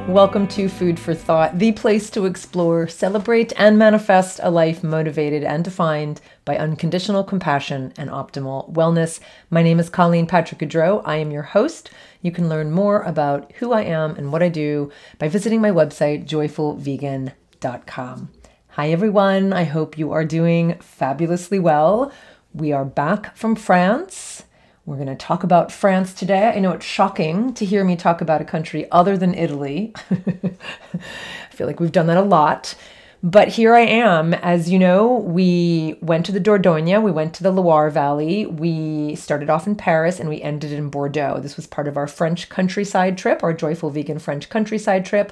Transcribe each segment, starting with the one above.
Welcome to Food for Thought, the place to explore, celebrate, and manifest a life motivated and defined by unconditional compassion and optimal wellness. My name is Colleen Patrick Gaudreau. I am your host. You can learn more about who I am and what I do by visiting my website, joyfulvegan.com. Hi, everyone. I hope you are doing fabulously well. We are back from France. We're going to talk about France today. I know it's shocking to hear me talk about a country other than Italy. I feel like we've done that a lot. But here I am. As you know, we went to the Dordogne. We went to the Loire Valley. We started off in Paris and we ended in Bordeaux. This was part of our French countryside trip, our Joyful Vegan French countryside trip.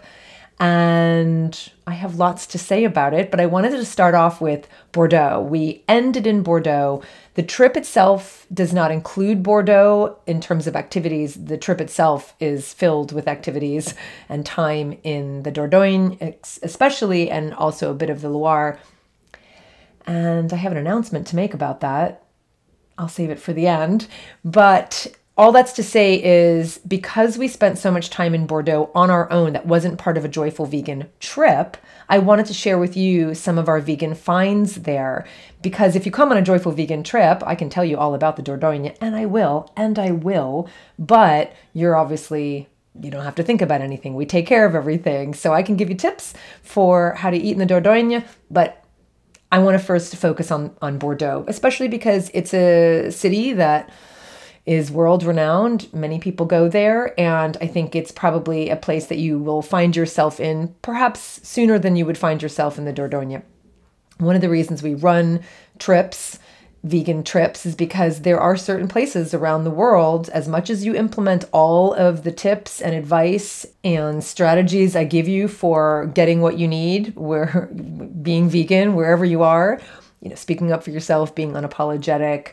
And I have lots to say about it, but I wanted to start off with Bordeaux. We ended in Bordeaux. The trip itself does not include Bordeaux in terms of activities. The trip itself is filled with activities and time in the Dordogne, especially, and also a bit of the Loire. And I have an announcement to make about that. I'll save it for the end. But all that's to say is because we spent so much time in Bordeaux on our own, that wasn't part of a Joyful Vegan trip, I wanted to share with you some of our vegan finds there. Because if you come on a Joyful Vegan trip, I can tell you all about the Dordogne, and I will, but you don't have to think about anything. We take care of everything. So I can give you tips for how to eat in the Dordogne, but I want to first focus on Bordeaux, especially because it's a city that is world renowned. Many people go there, and I think it's probably a place that you will find yourself in perhaps sooner than you would find yourself in the Dordogne. One of the reasons we run trips, vegan trips, is because there are certain places around the world, as much as you implement all of the tips and advice and strategies I give you for getting what you need, where being vegan, wherever you are, speaking up for yourself, being unapologetic,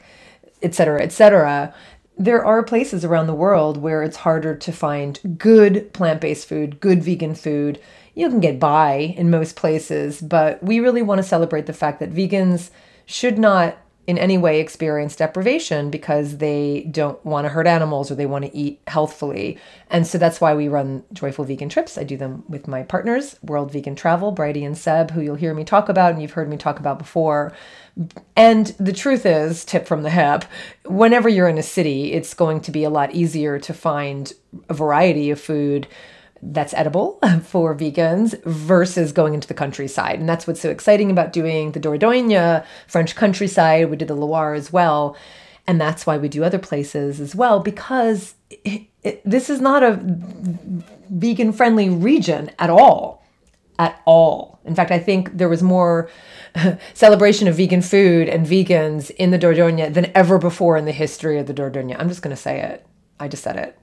etc. There are places around the world where it's harder to find good plant-based food, good vegan food. You can get by in most places, but we really want to celebrate the fact that vegans should not in any way experience deprivation because they don't want to hurt animals or they want to eat healthfully. And so that's why we run Joyful Vegan trips. I do them with my partners, World Vegan Travel, Bridie and Seb, who you'll hear me talk about and you've heard me talk about before. And the truth is, tip from the hip, whenever you're in a city, it's going to be a lot easier to find a variety of food that's edible for vegans versus going into the countryside. And that's what's so exciting about doing the Dordogne, French countryside. We did the Loire as well. And that's why we do other places as well, because this is not a vegan-friendly region at all. At all. In fact, I think there was more celebration of vegan food and vegans in the Dordogne than ever before in the history of the Dordogne. I'm just going to say it. I just said it.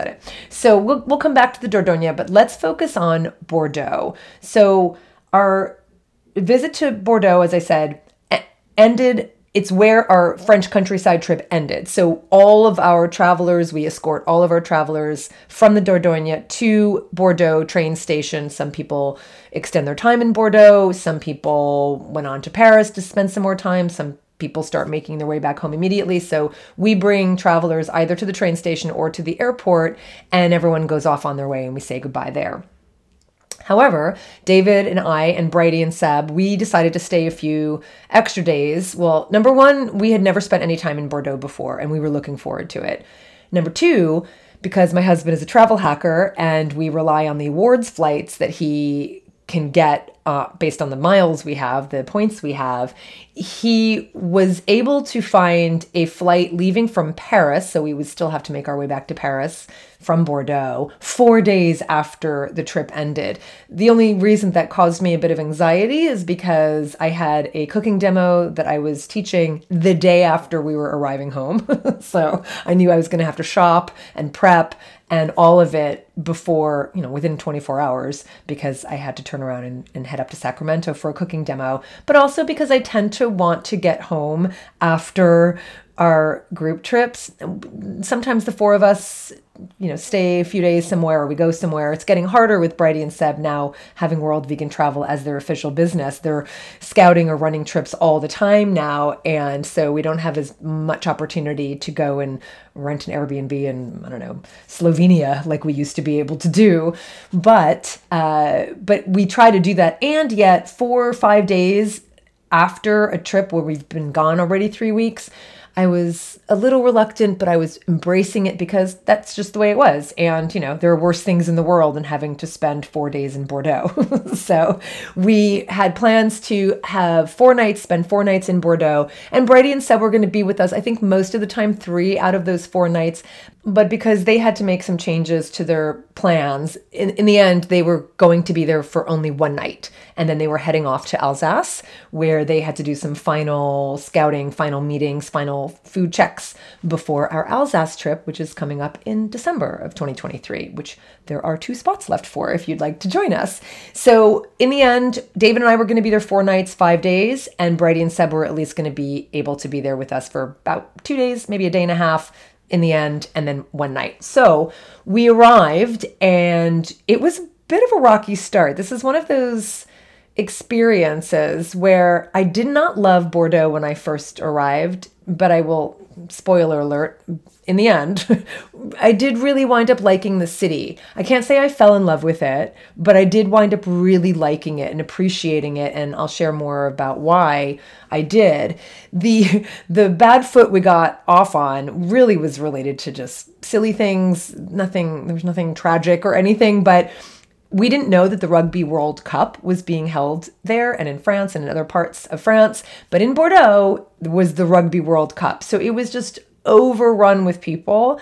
So we'll come back to the Dordogne, but let's focus on Bordeaux. So our visit to Bordeaux, as I said, ended. It's where our French countryside trip ended. So all of our travelers, we escort all of our travelers from the Dordogne to Bordeaux train station. Some people extend their time in Bordeaux. Some people went on to Paris to spend some more time. Some people start making their way back home immediately. So we bring travelers either to the train station or to the airport, and everyone goes off on their way and we say goodbye there. However, David and I and Bridie and Seb, we decided to stay a few extra days. Well, number one, we had never spent any time in Bordeaux before, and we were looking forward to it. Number two, because my husband is a travel hacker and we rely on the awards flights that he can get based on the miles we have, the points we have, he was able to find a flight leaving from Paris, so we would still have to make our way back to Paris from Bordeaux 4 days after the trip ended. The only reason that caused me a bit of anxiety is because I had a cooking demo that I was teaching the day after we were arriving home. So I knew I was going to have to shop and prep and all of it before, within 24 hours, because I had to turn around and head up to Sacramento for a cooking demo, but also because I tend to want to get home after our group trips. Sometimes the four of us stay a few days somewhere or we go somewhere. It's getting harder with Bridie and Seb now having World Vegan Travel as their official business. They're scouting or running trips all the time now. And so we don't have as much opportunity to go and rent an Airbnb in, I don't know, Slovenia like we used to be able to do. But we try to do that. And yet 4 or 5 days after a trip where we've been gone already 3 weeks, I was a little reluctant, but I was embracing it because that's just the way it was. And, there are worse things in the world than having to spend 4 days in Bordeaux. So we had plans to have 4 nights, spend 4 nights in Bordeaux. And Bridie and Seb were going to be with us, I think most of the time, 3 out of those 4 nights. But because they had to make some changes to their plans, in the end, they were going to be there for only 1 night. And then they were heading off to Alsace, where they had to do some final scouting, final meetings, final food checks before our Alsace trip, which is coming up in December of 2023, which there are 2 spots left for if you'd like to join us. So in the end, David and I were going to be there 4 nights, 5 days, and Bridie and Seb were at least going to be able to be there with us for about 2 days, maybe a day and a half in the end, and then 1 night. So we arrived and it was a bit of a rocky start. This is one of those experiences where I did not love Bordeaux when I first arrived, but I will, spoiler alert, in the end, I did really wind up liking the city. I can't say I fell in love with it, but I did wind up really liking it and appreciating it, and I'll share more about why I did. The bad foot we got off on really was related to just silly things. There was nothing tragic or anything, but we didn't know that the Rugby World Cup was being held there and in France and in other parts of France. But in Bordeaux was the Rugby World Cup. So it was just overrun with people.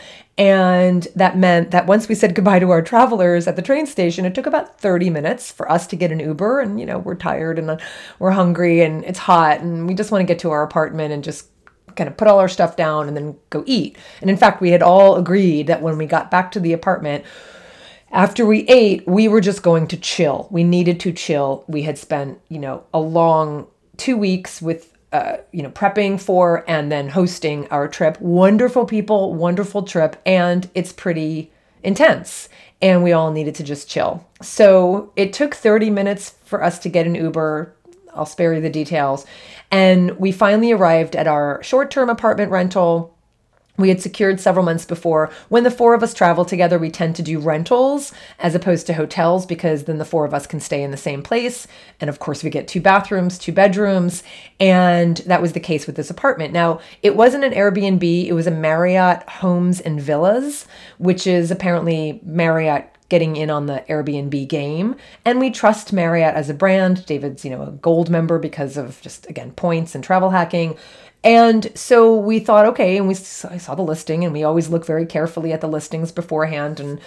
And that meant that once we said goodbye to our travelers at the train station, it took about 30 minutes for us to get an Uber. And, we're tired and we're hungry and it's hot and we just want to get to our apartment and just kind of put all our stuff down and then go eat. And in fact, we had all agreed that when we got back to the apartment, after we ate, we were just going to chill. We needed to chill. We had spent, a long 2 weeks with, prepping for and then hosting our trip. Wonderful people, wonderful trip, and it's pretty intense. And we all needed to just chill. So it took 30 minutes for us to get an Uber. I'll spare you the details. And we finally arrived at our short-term apartment rental. We had secured several months before. When the 4 of us travel together, we tend to do rentals as opposed to hotels because then the 4 of us can stay in the same place. And of course, we get 2 bathrooms, 2 bedrooms. And that was the case with this apartment. Now, it wasn't an Airbnb. It was a Marriott Homes and Villas, which is apparently Marriott getting in on the Airbnb game. And we trust Marriott as a brand. David's, a gold member because of just, again, points and travel hacking. And so we thought, okay, and I saw the listing, and we always look very carefully at the listings beforehand. And,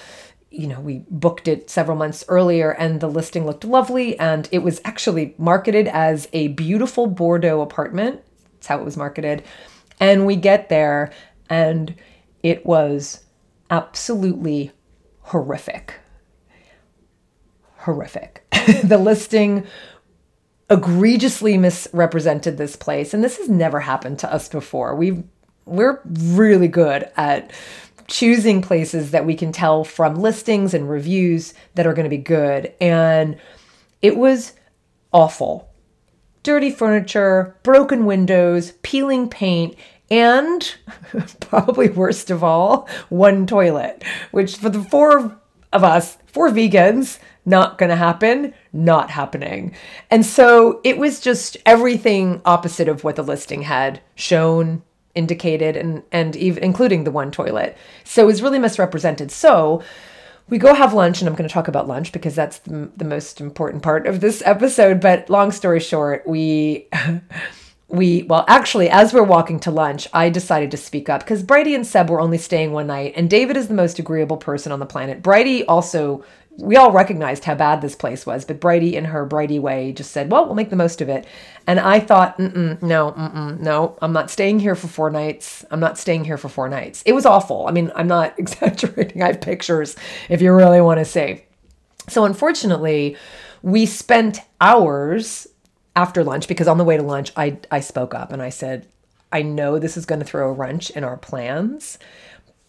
we booked it several months earlier and the listing looked lovely. And it was actually marketed as a beautiful Bordeaux apartment. That's how it was marketed. And we get there and it was absolutely horrific. Horrific. The listing egregiously misrepresented this place. And this has never happened to us before. We're really good at choosing places that we can tell from listings and reviews that are going to be good. And it was awful. Dirty furniture, broken windows, peeling paint, and probably worst of all, 1 toilet, which for the 4 of us, 4 vegans, not going to happen, not happening. And so it was just everything opposite of what the listing had shown, indicated, and even including the 1 toilet. So it was really misrepresented. So we go have lunch, and I'm going to talk about lunch because that's the most important part of this episode. But long story short, well, actually, as we're walking to lunch, I decided to speak up because Bridie and Seb were only staying 1 night, and David is the most agreeable person on the planet. Bridie also, we all recognized how bad this place was, but Bridie, in her Bridie way, just said, well, we'll make the most of it. And I thought, no, I'm not staying here for 4 nights. I'm not staying here for 4 nights. It was awful. I mean, I'm not exaggerating. I have pictures if you really want to see. So unfortunately, we spent hours after lunch, because on the way to lunch, I spoke up and I said, I know this is going to throw a wrench in our plans,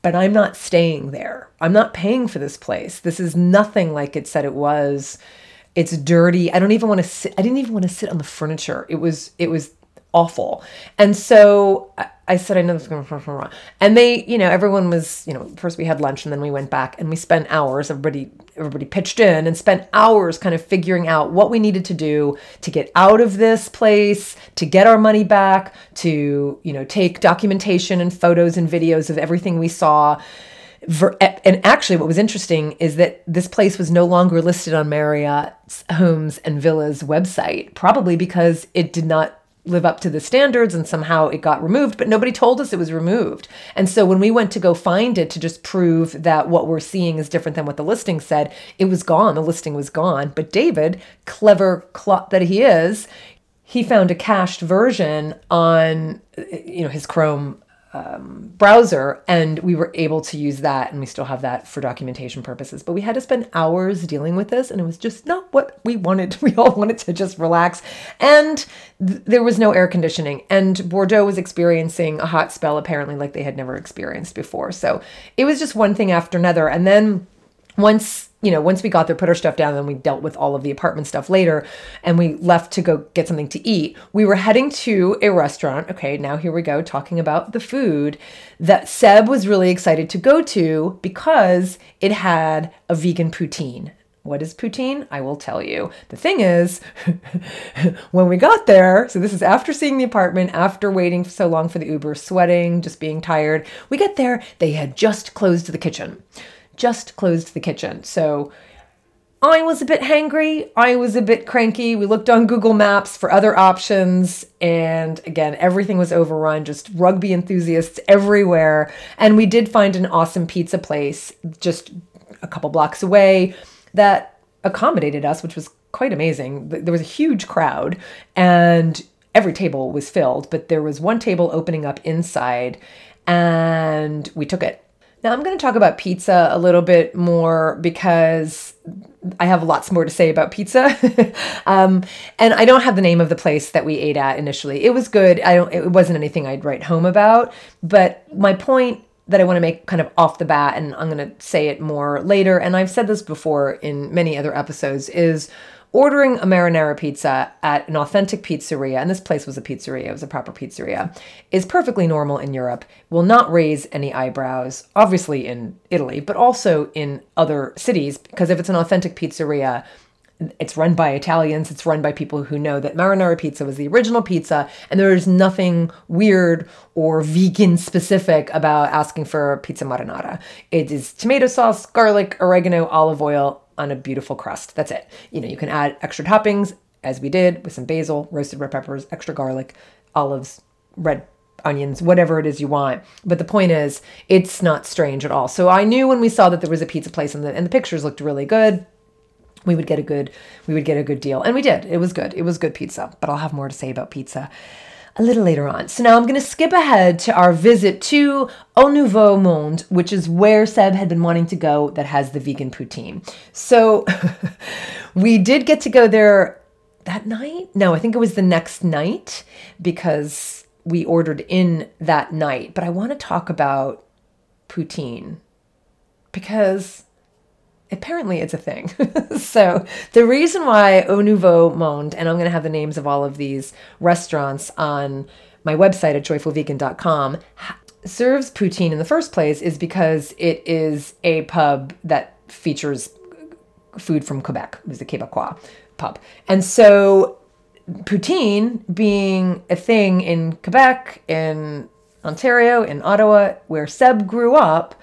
but I'm not staying there. I'm not paying for this place. This is nothing like it said it was. It's dirty. I didn't even want to sit on the furniture. It was awful. And so I said, I know this is going to, and they, everyone was, first we had lunch and then we went back and we spent hours, everybody pitched in and spent hours kind of figuring out what we needed to do to get out of this place, to get our money back, to, take documentation and photos and videos of everything we saw. And actually what was interesting is that this place was no longer listed on Marriott's Homes and Villas website, probably because it did not live up to the standards and somehow it got removed, but nobody told us it was removed. And so when we went to go find it to just prove that what we're seeing is different than what the listing said, it was gone. The listing was gone. But David, clever clot that he is, he found a cached version on, his Chrome browser, and we were able to use that, and we still have that for documentation purposes. But we had to spend hours dealing with this, and it was just not what we wanted. We all wanted to just relax, and there was no air conditioning, and Bordeaux was experiencing a hot spell apparently like they had never experienced before. So it was just one thing after another. And then once we got there, put our stuff down, and then we dealt with all of the apartment stuff later, and we left to go get something to eat. We were heading to a restaurant. Okay, now here we go, talking about the food that Seb was really excited to go to because it had a vegan poutine. What is poutine? I will tell you. The thing is, when we got there, so this is after seeing the apartment, after waiting so long for the Uber, sweating, just being tired, we get there, they had just closed the kitchen. So I was a bit hangry. I was a bit cranky. We looked on Google Maps for other options. And again, everything was overrun, just rugby enthusiasts everywhere. And we did find an awesome pizza place just a couple blocks away that accommodated us, which was quite amazing. There was a huge crowd and every table was filled, but there was one table opening up inside and we took it. Now I'm going to talk about pizza a little bit more because I have lots more to say about pizza. And I don't have the name of the place that we ate at initially. It was good. It wasn't anything I'd write home about, but my point that I want to make kind of off the bat, and I'm going to say it more later, and I've said this before in many other episodes, is ordering a marinara pizza at an authentic pizzeria, and this place was a pizzeria, it was a proper pizzeria, is perfectly normal in Europe, will not raise any eyebrows, obviously in Italy, but also in other cities, because if it's an authentic pizzeria, it's run by Italians, it's run by people who know that marinara pizza was the original pizza, and there is nothing weird or vegan specific about asking for pizza marinara. It is tomato sauce, garlic, oregano, olive oil, on a beautiful crust. That's it. You can add extra toppings, as we did, with some basil, roasted red peppers, extra garlic, olives, red onions, whatever it is you want. But the point is, it's not strange at all. So I knew when we saw that there was a pizza place and the pictures looked really good, we would get a good deal. And we did. It was good. It was good pizza. But I'll have more to say about pizza a little later on. So now I'm going to skip ahead to our visit to Au Nouveau Monde, which is where Seb had been wanting to go, that has the vegan poutine. So we did get to go there that night. No, I think it was the next night because we ordered in that night. But I want to talk about poutine because apparently it's a thing. So the reason why Au Nouveau Monde, and I'm going to have the names of all of these restaurants on my website at joyfulvegan.com, serves poutine in the first place is because it is a pub that features food from Quebec. It was the Québécois pub. And so poutine being a thing in Quebec, in Ontario, in Ottawa, where Seb grew up,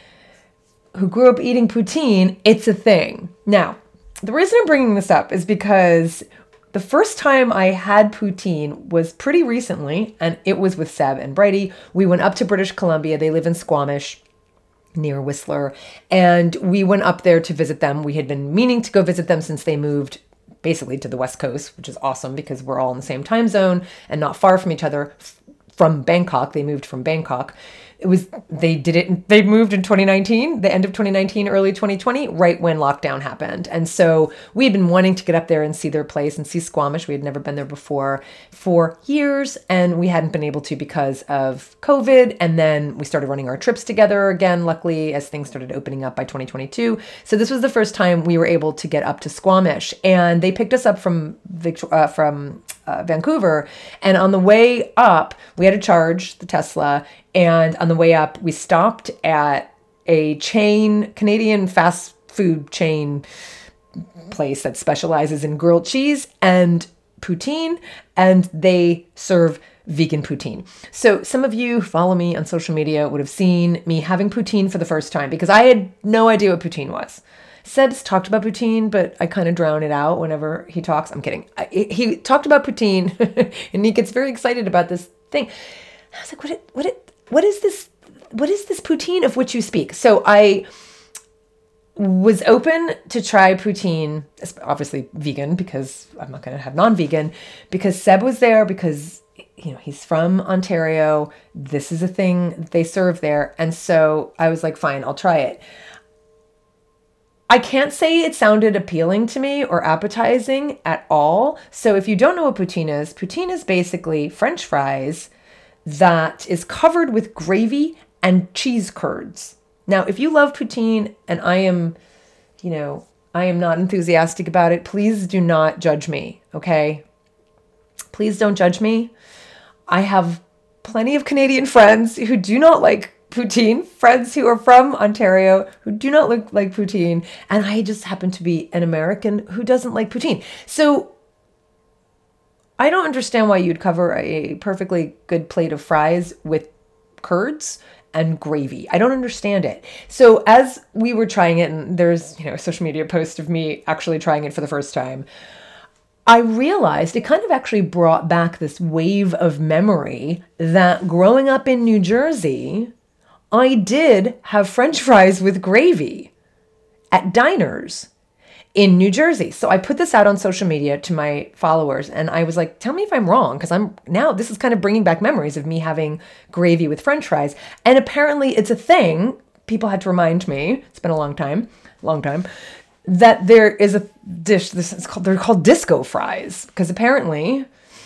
who grew up eating poutine, it's a thing. Now, the reason I'm bringing this up is because the first time I had poutine was pretty recently, and it was with Seb and Brady. We went up to British Columbia. They live in Squamish, near Whistler, and we went up there to visit them. We had been meaning to go visit them since they moved basically to the West Coast, which is awesome because we're all in the same time zone and not far from each other from Bangkok. They moved from Bangkok They moved in 2019, the end of 2019, early 2020, right when lockdown happened. And so we had been wanting to get up there and see their place and see Squamish. We had never been there before for years, and we hadn't been able to because of COVID. And then we started running our trips together again, luckily, as things started opening up by 2022. So this was the first time we were able to get up to Squamish, and they picked us up from Vancouver. And on the way up, we had to charge the Tesla. And on the way up, we stopped at a Canadian fast food chain place that specializes in grilled cheese and poutine, and they serve vegan poutine. So some of you who follow me on social media would have seen me having poutine for the first time because I had no idea what poutine was. Seb's talked about poutine, but I kind of drown it out whenever he talks. I'm kidding. He talked about poutine and he gets very excited about this thing. I was like, what is this? What is this poutine of which you speak? So I was open to try poutine, obviously vegan, because I'm not going to have non-vegan, because Seb was there, because he's from Ontario. This is a thing they serve there. And so I was like, fine, I'll try it. I can't say it sounded appealing to me or appetizing at all. So if you don't know what poutine is basically French fries that is covered with gravy and cheese curds. Now, if you love poutine and I am not enthusiastic about it, please do not judge me, okay? Please don't judge me. I have plenty of Canadian friends who do not like poutine, friends who are from Ontario who do not look like poutine, and I just happen to be an American who doesn't like poutine. So I don't understand why you'd cover a perfectly good plate of fries with curds and gravy. I don't understand it. So as we were trying it, and there's a social media post of me actually trying it for the first time, I realized it kind of actually brought back this wave of memory that growing up in New Jersey, I did have French fries with gravy at diners in New Jersey. So I put this out on social media to my followers, and I was like, tell me if I'm wrong, because this is kind of bringing back memories of me having gravy with French fries. And apparently it's a thing. People had to remind me, it's been a long time, that there is a dish, they're called disco fries, because apparently,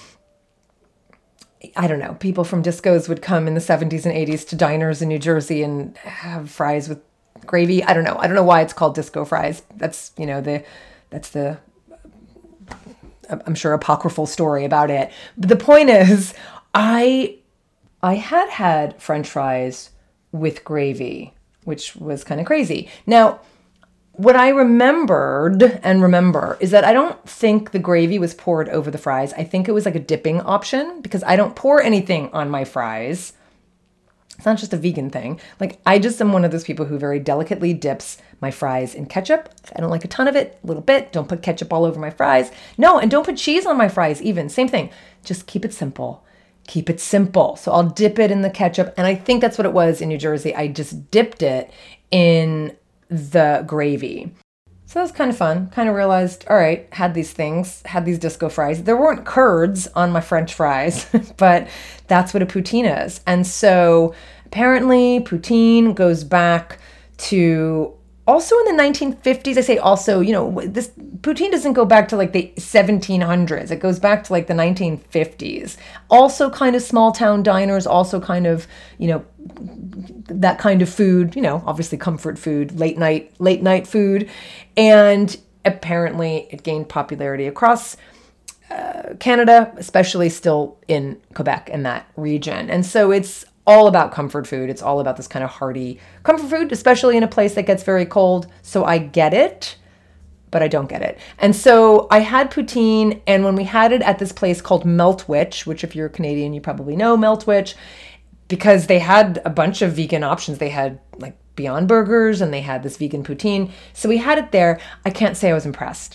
I don't know, people from discos would come in the 70s and 80s to diners in New Jersey and have fries with gravy. I don't know why it's called disco fries. That's the I'm sure apocryphal story about it. But the point is, I had French fries with gravy, which was kind of crazy. Now, what I remember is that I don't think the gravy was poured over the fries. I think it was like a dipping option, because I don't pour anything on my fries. It's not just a vegan thing. Like, I just am one of those people who very delicately dips my fries in ketchup. I don't like a ton of it, a little bit. Don't put ketchup all over my fries. No, and don't put cheese on my fries even. Same thing. Just keep it simple. Keep it simple. So I'll dip it in the ketchup. And I think that's what it was in New Jersey. I just dipped it in the gravy. So that was kind of fun. Kind of realized, all right, had these disco fries. There weren't curds on my French fries, but that's what a poutine is. And so apparently poutine goes back to also in the 1950s. I say also, this poutine doesn't go back to like the 1700s. It goes back to like the 1950s. Also kind of small town diners, also kind of, that kind of food, obviously comfort food, late night food. And apparently it gained popularity across Canada, especially still in Quebec and that region. And so it's all about comfort food. It's all about this kind of hearty comfort food, especially in a place that gets very cold. So I get it, but I don't get it. And so I had poutine, and when we had it at this place called Meltwich, which if you're Canadian, you probably know Meltwich, because they had a bunch of vegan options. They had like Beyond Burgers, and they had this vegan poutine. So we had it there. I can't say I was impressed.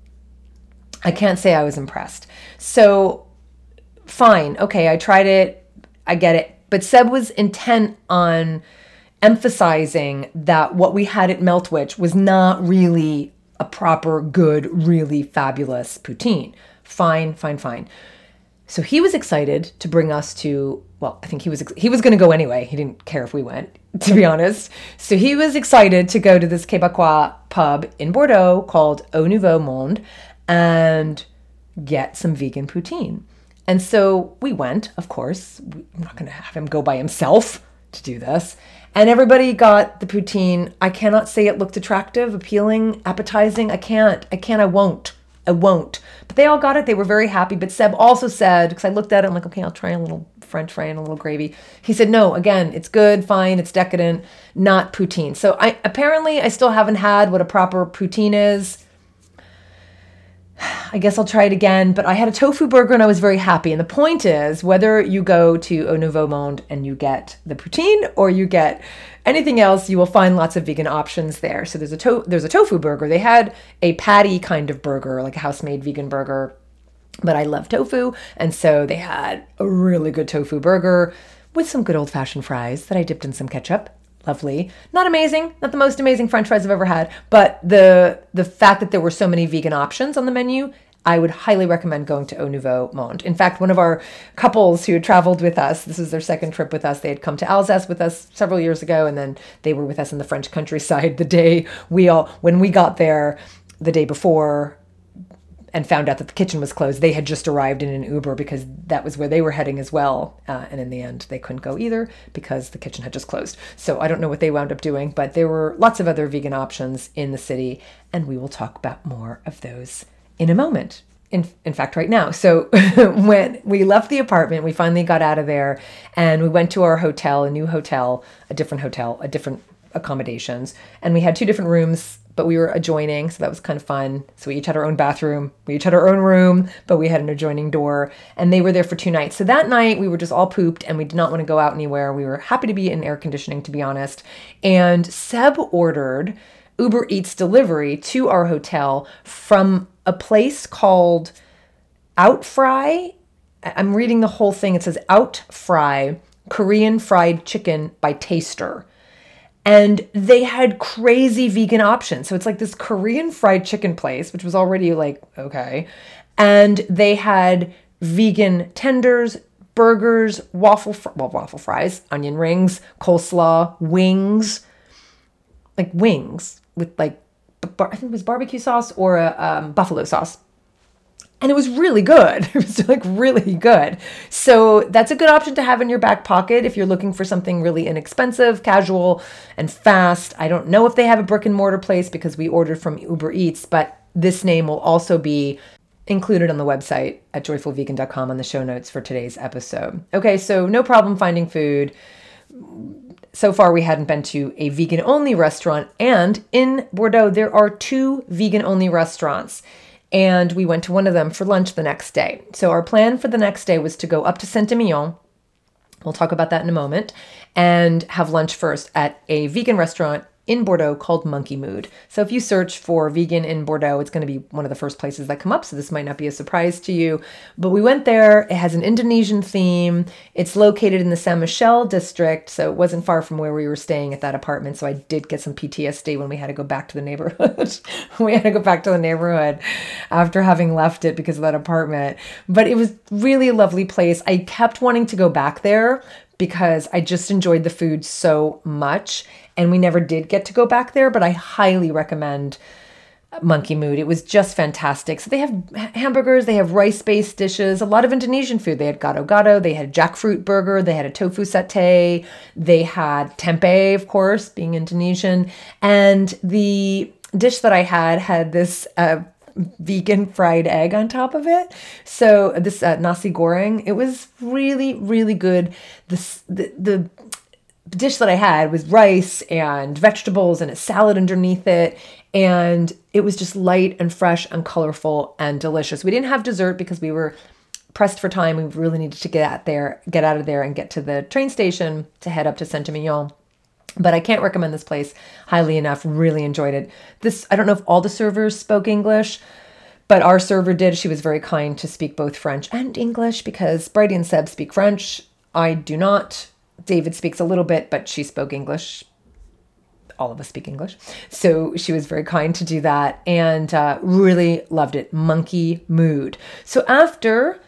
So fine. Okay, I tried it. I get it. But Seb was intent on emphasizing that what we had at Meltwich was not really a proper, good, really fabulous poutine. Fine. So he was excited to bring us to, well, I think he was going to go anyway. He didn't care if we went, to be honest. So he was excited to go to this Québécois pub in Bordeaux called Au Nouveau Monde and get some vegan poutine. And so we went, of course. I'm not going to have him go by himself to do this. And everybody got the poutine. I cannot say it looked attractive, appealing, appetizing. I won't. But they all got it. They were very happy. But Seb also said, because I looked at it, I'm like, okay, I'll try a little French fry and a little gravy. He said, no, again, it's good, fine, it's decadent, not poutine. So I still haven't had what a proper poutine is. I guess I'll try it again, but I had a tofu burger and I was very happy. And the point is, whether you go to Au Nouveau Monde and you get the poutine or you get anything else, you will find lots of vegan options there. So there's a tofu burger. They had a patty kind of burger, like a house-made vegan burger, but I love tofu. And so they had a really good tofu burger with some good old-fashioned fries that I dipped in some ketchup. Lovely. Not amazing, not the most amazing French fries I've ever had, but the fact that there were so many vegan options on the menu, I would highly recommend going to Au Nouveau Monde. In fact, one of our couples who had traveled with us, this was their second trip with us, they had come to Alsace with us several years ago, and then they were with us in the French countryside when we got there the day before and found out that the kitchen was closed. They had just arrived in an Uber because that was where they were heading as well. And in the end, they couldn't go either because the kitchen had just closed. So I don't know what they wound up doing, but there were lots of other vegan options in the city. And we will talk about more of those in a moment. In fact, right now. So when we left the apartment, we finally got out of there and we went to our hotel, a new hotel, a different accommodations. And we had 2 different rooms, but we were adjoining, so that was kind of fun. So we each had our own bathroom. We each had our own room, but we had an adjoining door. And they were there for 2 nights. So that night, we were just all pooped, and we did not want to go out anywhere. We were happy to be in air conditioning, to be honest. And Seb ordered Uber Eats delivery to our hotel from a place called Outfry. I'm reading the whole thing. It says Outfry Korean Fried Chicken by Taster. And they had crazy vegan options. So it's like this Korean fried chicken place, which was already like, okay. And they had vegan tenders, burgers, waffle fries, onion rings, coleslaw, wings with like, I think it was barbecue sauce or a buffalo sauce. And it was really good. It was like really good. So that's a good option to have in your back pocket if you're looking for something really inexpensive, casual, and fast. I don't know if they have a brick and mortar place because we ordered from Uber Eats, but this name will also be included on the website at joyfulvegan.com on the show notes for today's episode. Okay, so no problem finding food. So far, we hadn't been to a vegan-only restaurant. And in Bordeaux, there are 2 vegan-only restaurants. And we went to one of them for lunch the next day. So our plan for the next day was to go up to Saint-Emilion. We'll talk about that in a moment. And have lunch first at a vegan restaurant in Bordeaux called Monkey Mood. So if you search for vegan in Bordeaux, it's going to be one of the first places that come up. So this might not be a surprise to you. But we went there. It has an Indonesian theme. It's located in the Saint Michel district. So it wasn't far from where we were staying at that apartment. So I did get some PTSD when we had to go back to the neighborhood. We had to go back to the neighborhood after having left it because of that apartment. But it was really a lovely place. I kept wanting to go back there because I just enjoyed the food so much. And we never did get to go back there, but I highly recommend Monkey Mood. It was just fantastic. So they have hamburgers, they have rice-based dishes, a lot of Indonesian food. They had gado-gado, they had jackfruit burger, they had a tofu satay, they had tempeh, of course, being Indonesian. And the dish that I had this vegan fried egg on top of it. So this nasi goreng, it was really, really good. The dish that I had was rice and vegetables and a salad underneath it. And it was just light and fresh and colorful and delicious. We didn't have dessert because we were pressed for time. We really needed to get out of there and get to the train station to head up to Saint-Emilion. But I can't recommend this place highly enough. Really enjoyed it. I don't know if all the servers spoke English, but our server did. She was very kind to speak both French and English because Brady and Seb speak French. I do not. David speaks a little bit, but she spoke English. All of us speak English. So she was very kind to do that and really loved it. Monkey Mood. So after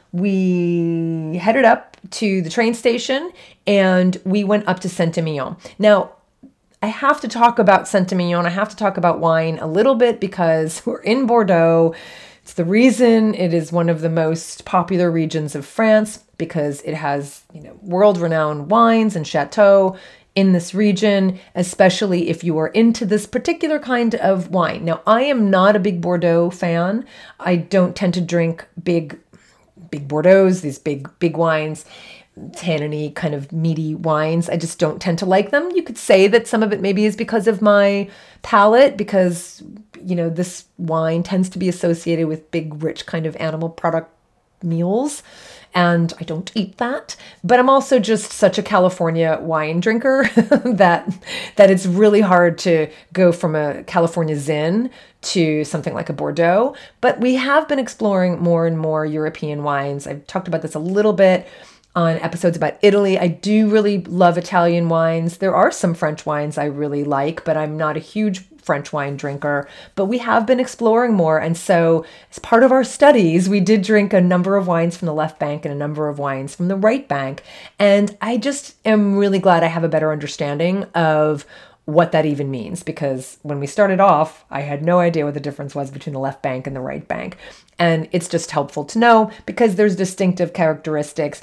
we headed up to the train station and we went up to Saint-Emilion. Now, I have to talk about Saint-Emilion. I have to talk about wine a little bit because we're in Bordeaux. It's the reason it is one of the most popular regions of France, because it has, world-renowned wines and chateaux in this region, especially if you are into this particular kind of wine. Now, I am not a big Bordeaux fan. I don't tend to drink big Bordeaux's, these big wines, tanniny, kind of meaty wines. I just don't tend to like them. You could say that some of it maybe is because of my palate, because, this wine tends to be associated with big, rich kind of animal product meals. And I don't eat that. But I'm also just such a California wine drinker that it's really hard to go from a California Zin to something like a Bordeaux. But we have been exploring more and more European wines. I've talked about this a little bit on episodes about Italy. I do really love Italian wines. There are some French wines I really like, but I'm not a huge French wine drinker. But we have been exploring more. And so as part of our studies, we did drink a number of wines from the left bank and a number of wines from the right bank. And I just am really glad I have a better understanding of what that even means, because when we started off, I had no idea what the difference was between the left bank and the right bank. And it's just helpful to know because there's distinctive characteristics,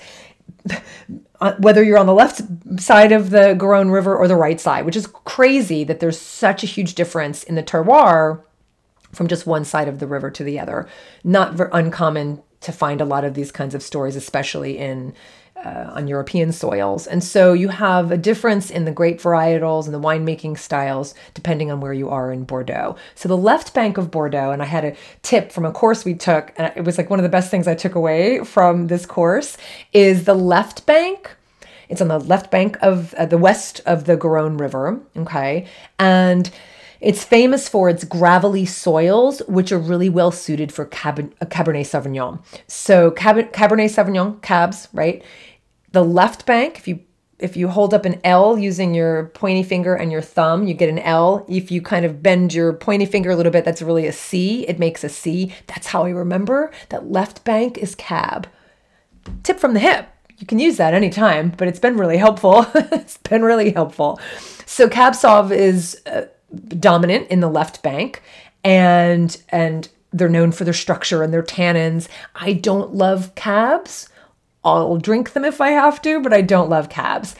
whether you're on the left side of the Garonne River or the right side, which is crazy that there's such a huge difference in the terroir from just one side of the river to the other. Not uncommon to find a lot of these kinds of stories, especially on European soils. And so you have a difference in the grape varietals and the winemaking styles depending on where you are in Bordeaux. So the left bank of Bordeaux, and I had a tip from a course we took, and it was like one of the best things I took away from this course, is the left bank. It's on the left bank of the west of the Garonne River, okay? And it's famous for its gravelly soils, which are really well suited for Cabernet Sauvignon. So Cabernet Sauvignon, cabs, right? The left bank, if you hold up an L using your pointy finger and your thumb, you get an L. If you kind of bend your pointy finger a little bit, that's really a C. It makes a C. That's how I remember that left bank is cab. Tip from the hip. You can use that anytime, but it's been really helpful. It's been really helpful. So Cab Sauv is dominant in the left bank, and they're known for their structure and their tannins. I don't love cabs. I'll drink them if I have to, but I don't love cabs.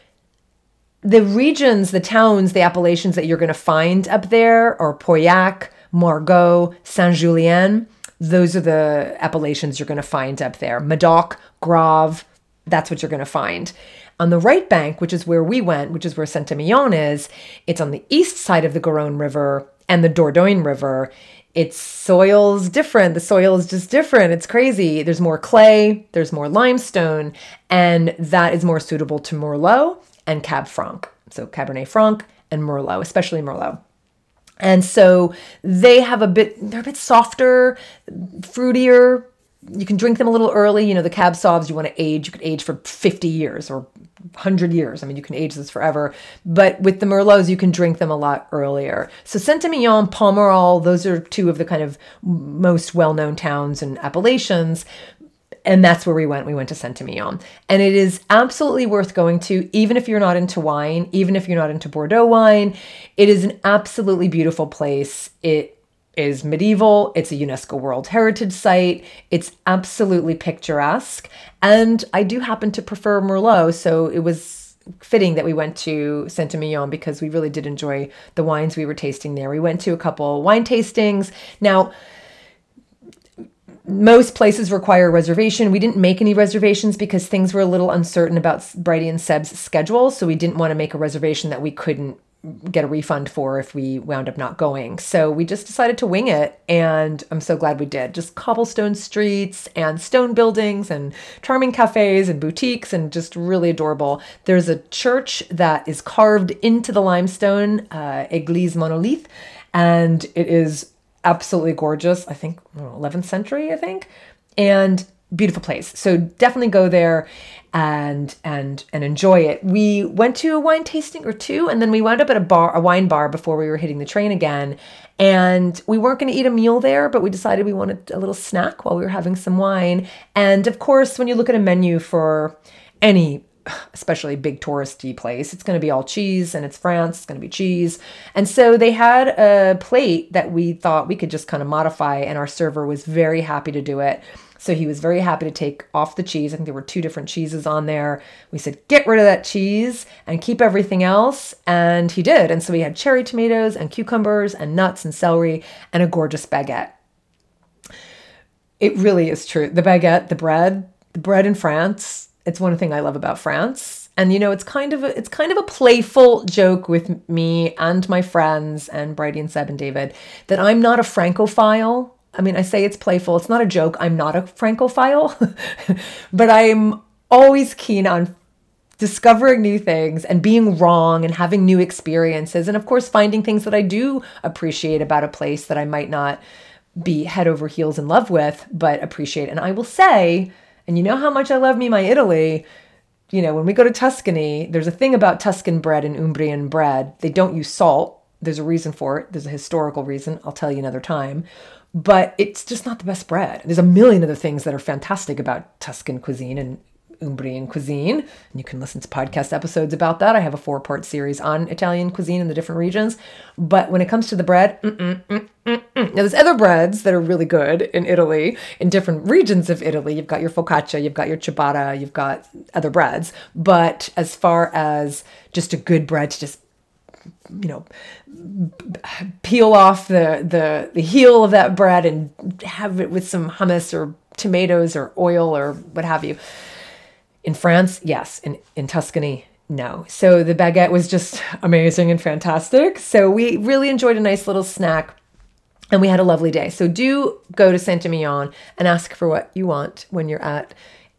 The regions, the towns, the appellations that you're going to find up there are Pauillac, Margaux, Saint-Julien. Those are the appellations you're going to find up there. Medoc, Grave, that's what you're going to find. On the right bank, which is where we went, which is where Saint-Emilion is, it's on the east side of the Garonne River and the Dordogne River. Its soil's different. The soil is just different. It's crazy. There's more clay, there's more limestone, and that is more suitable to Merlot and Cab Franc. So Cabernet Franc and Merlot, especially Merlot. And so they're a bit softer, fruitier. You can drink them a little early. The Cab Sauvs you want to age. You could age for 50 years or 100 years. I mean, you can age this forever. But with the Merlots, you can drink them a lot earlier. So Saint-Emilion, Pomerol, those are two of the kind of most well-known towns and appellations. And that's where we went. We went to Saint-Emilion. And it is absolutely worth going to, even if you're not into wine, even if you're not into Bordeaux wine. It is an absolutely beautiful place. It is medieval. It's a UNESCO World Heritage Site. It's absolutely picturesque. And I do happen to prefer Merlot, so it was fitting that we went to Saint-Emilion because we really did enjoy the wines we were tasting there. We went to a couple wine tastings. Now, most places require a reservation. We didn't make any reservations because things were a little uncertain about Bridie and Seb's schedule, so we didn't want to make a reservation that we couldn't get a refund for if we wound up not going. So we just decided to wing it, and I'm so glad we did. Just cobblestone streets and stone buildings and charming cafes and boutiques and just really adorable. There's a church that is carved into the limestone, Église Monolithe, and it is absolutely gorgeous. I think 11th century, and beautiful place. So definitely go there and enjoy it. We went to a wine tasting or two, and then we wound up at a wine bar before we were hitting the train again. And we weren't going to eat a meal there, but we decided we wanted a little snack while we were having some wine. And of course, when you look at a menu for any especially big touristy place, it's going to be all cheese, and it's France, it's going to be cheese. And so they had a plate that we thought we could just kind of modify, and our server was very happy to do it. So he was very happy to take off the cheese. I think there were 2 different cheeses on there. We said, get rid of that cheese and keep everything else. And he did. And so we had cherry tomatoes and cucumbers and nuts and celery and a gorgeous baguette. It really is true. The baguette, the bread in France, it's one thing I love about France. And, it's kind of a playful joke with me and my friends and Bridie and Seb and David that I'm not a Francophile. I mean, I say it's playful. It's not a joke. I'm not a Francophile, but I'm always keen on discovering new things and being wrong and having new experiences. And of course, finding things that I do appreciate about a place that I might not be head over heels in love with, but appreciate. And I will say, and you know how much I love me my Italy, when we go to Tuscany, there's a thing about Tuscan bread and Umbrian bread. They don't use salt. There's a reason for it. There's a historical reason. I'll tell you another time. But it's just not the best bread. There's a million other things that are fantastic about Tuscan cuisine and Umbrian cuisine. And you can listen to podcast episodes about that. I have a 4-part series on Italian cuisine in the different regions. But when it comes to the bread, Now, there's other breads that are really good in Italy, in different regions of Italy. You've got your focaccia, you've got your ciabatta, you've got other breads. But as far as just a good bread to just peel off the heel of that bread and have it with some hummus or tomatoes or oil or what have you. In France, yes. In Tuscany, no. So the baguette was just amazing and fantastic. So we really enjoyed a nice little snack, and we had a lovely day. So do go to Saint-Emilion and ask for what you want when you're at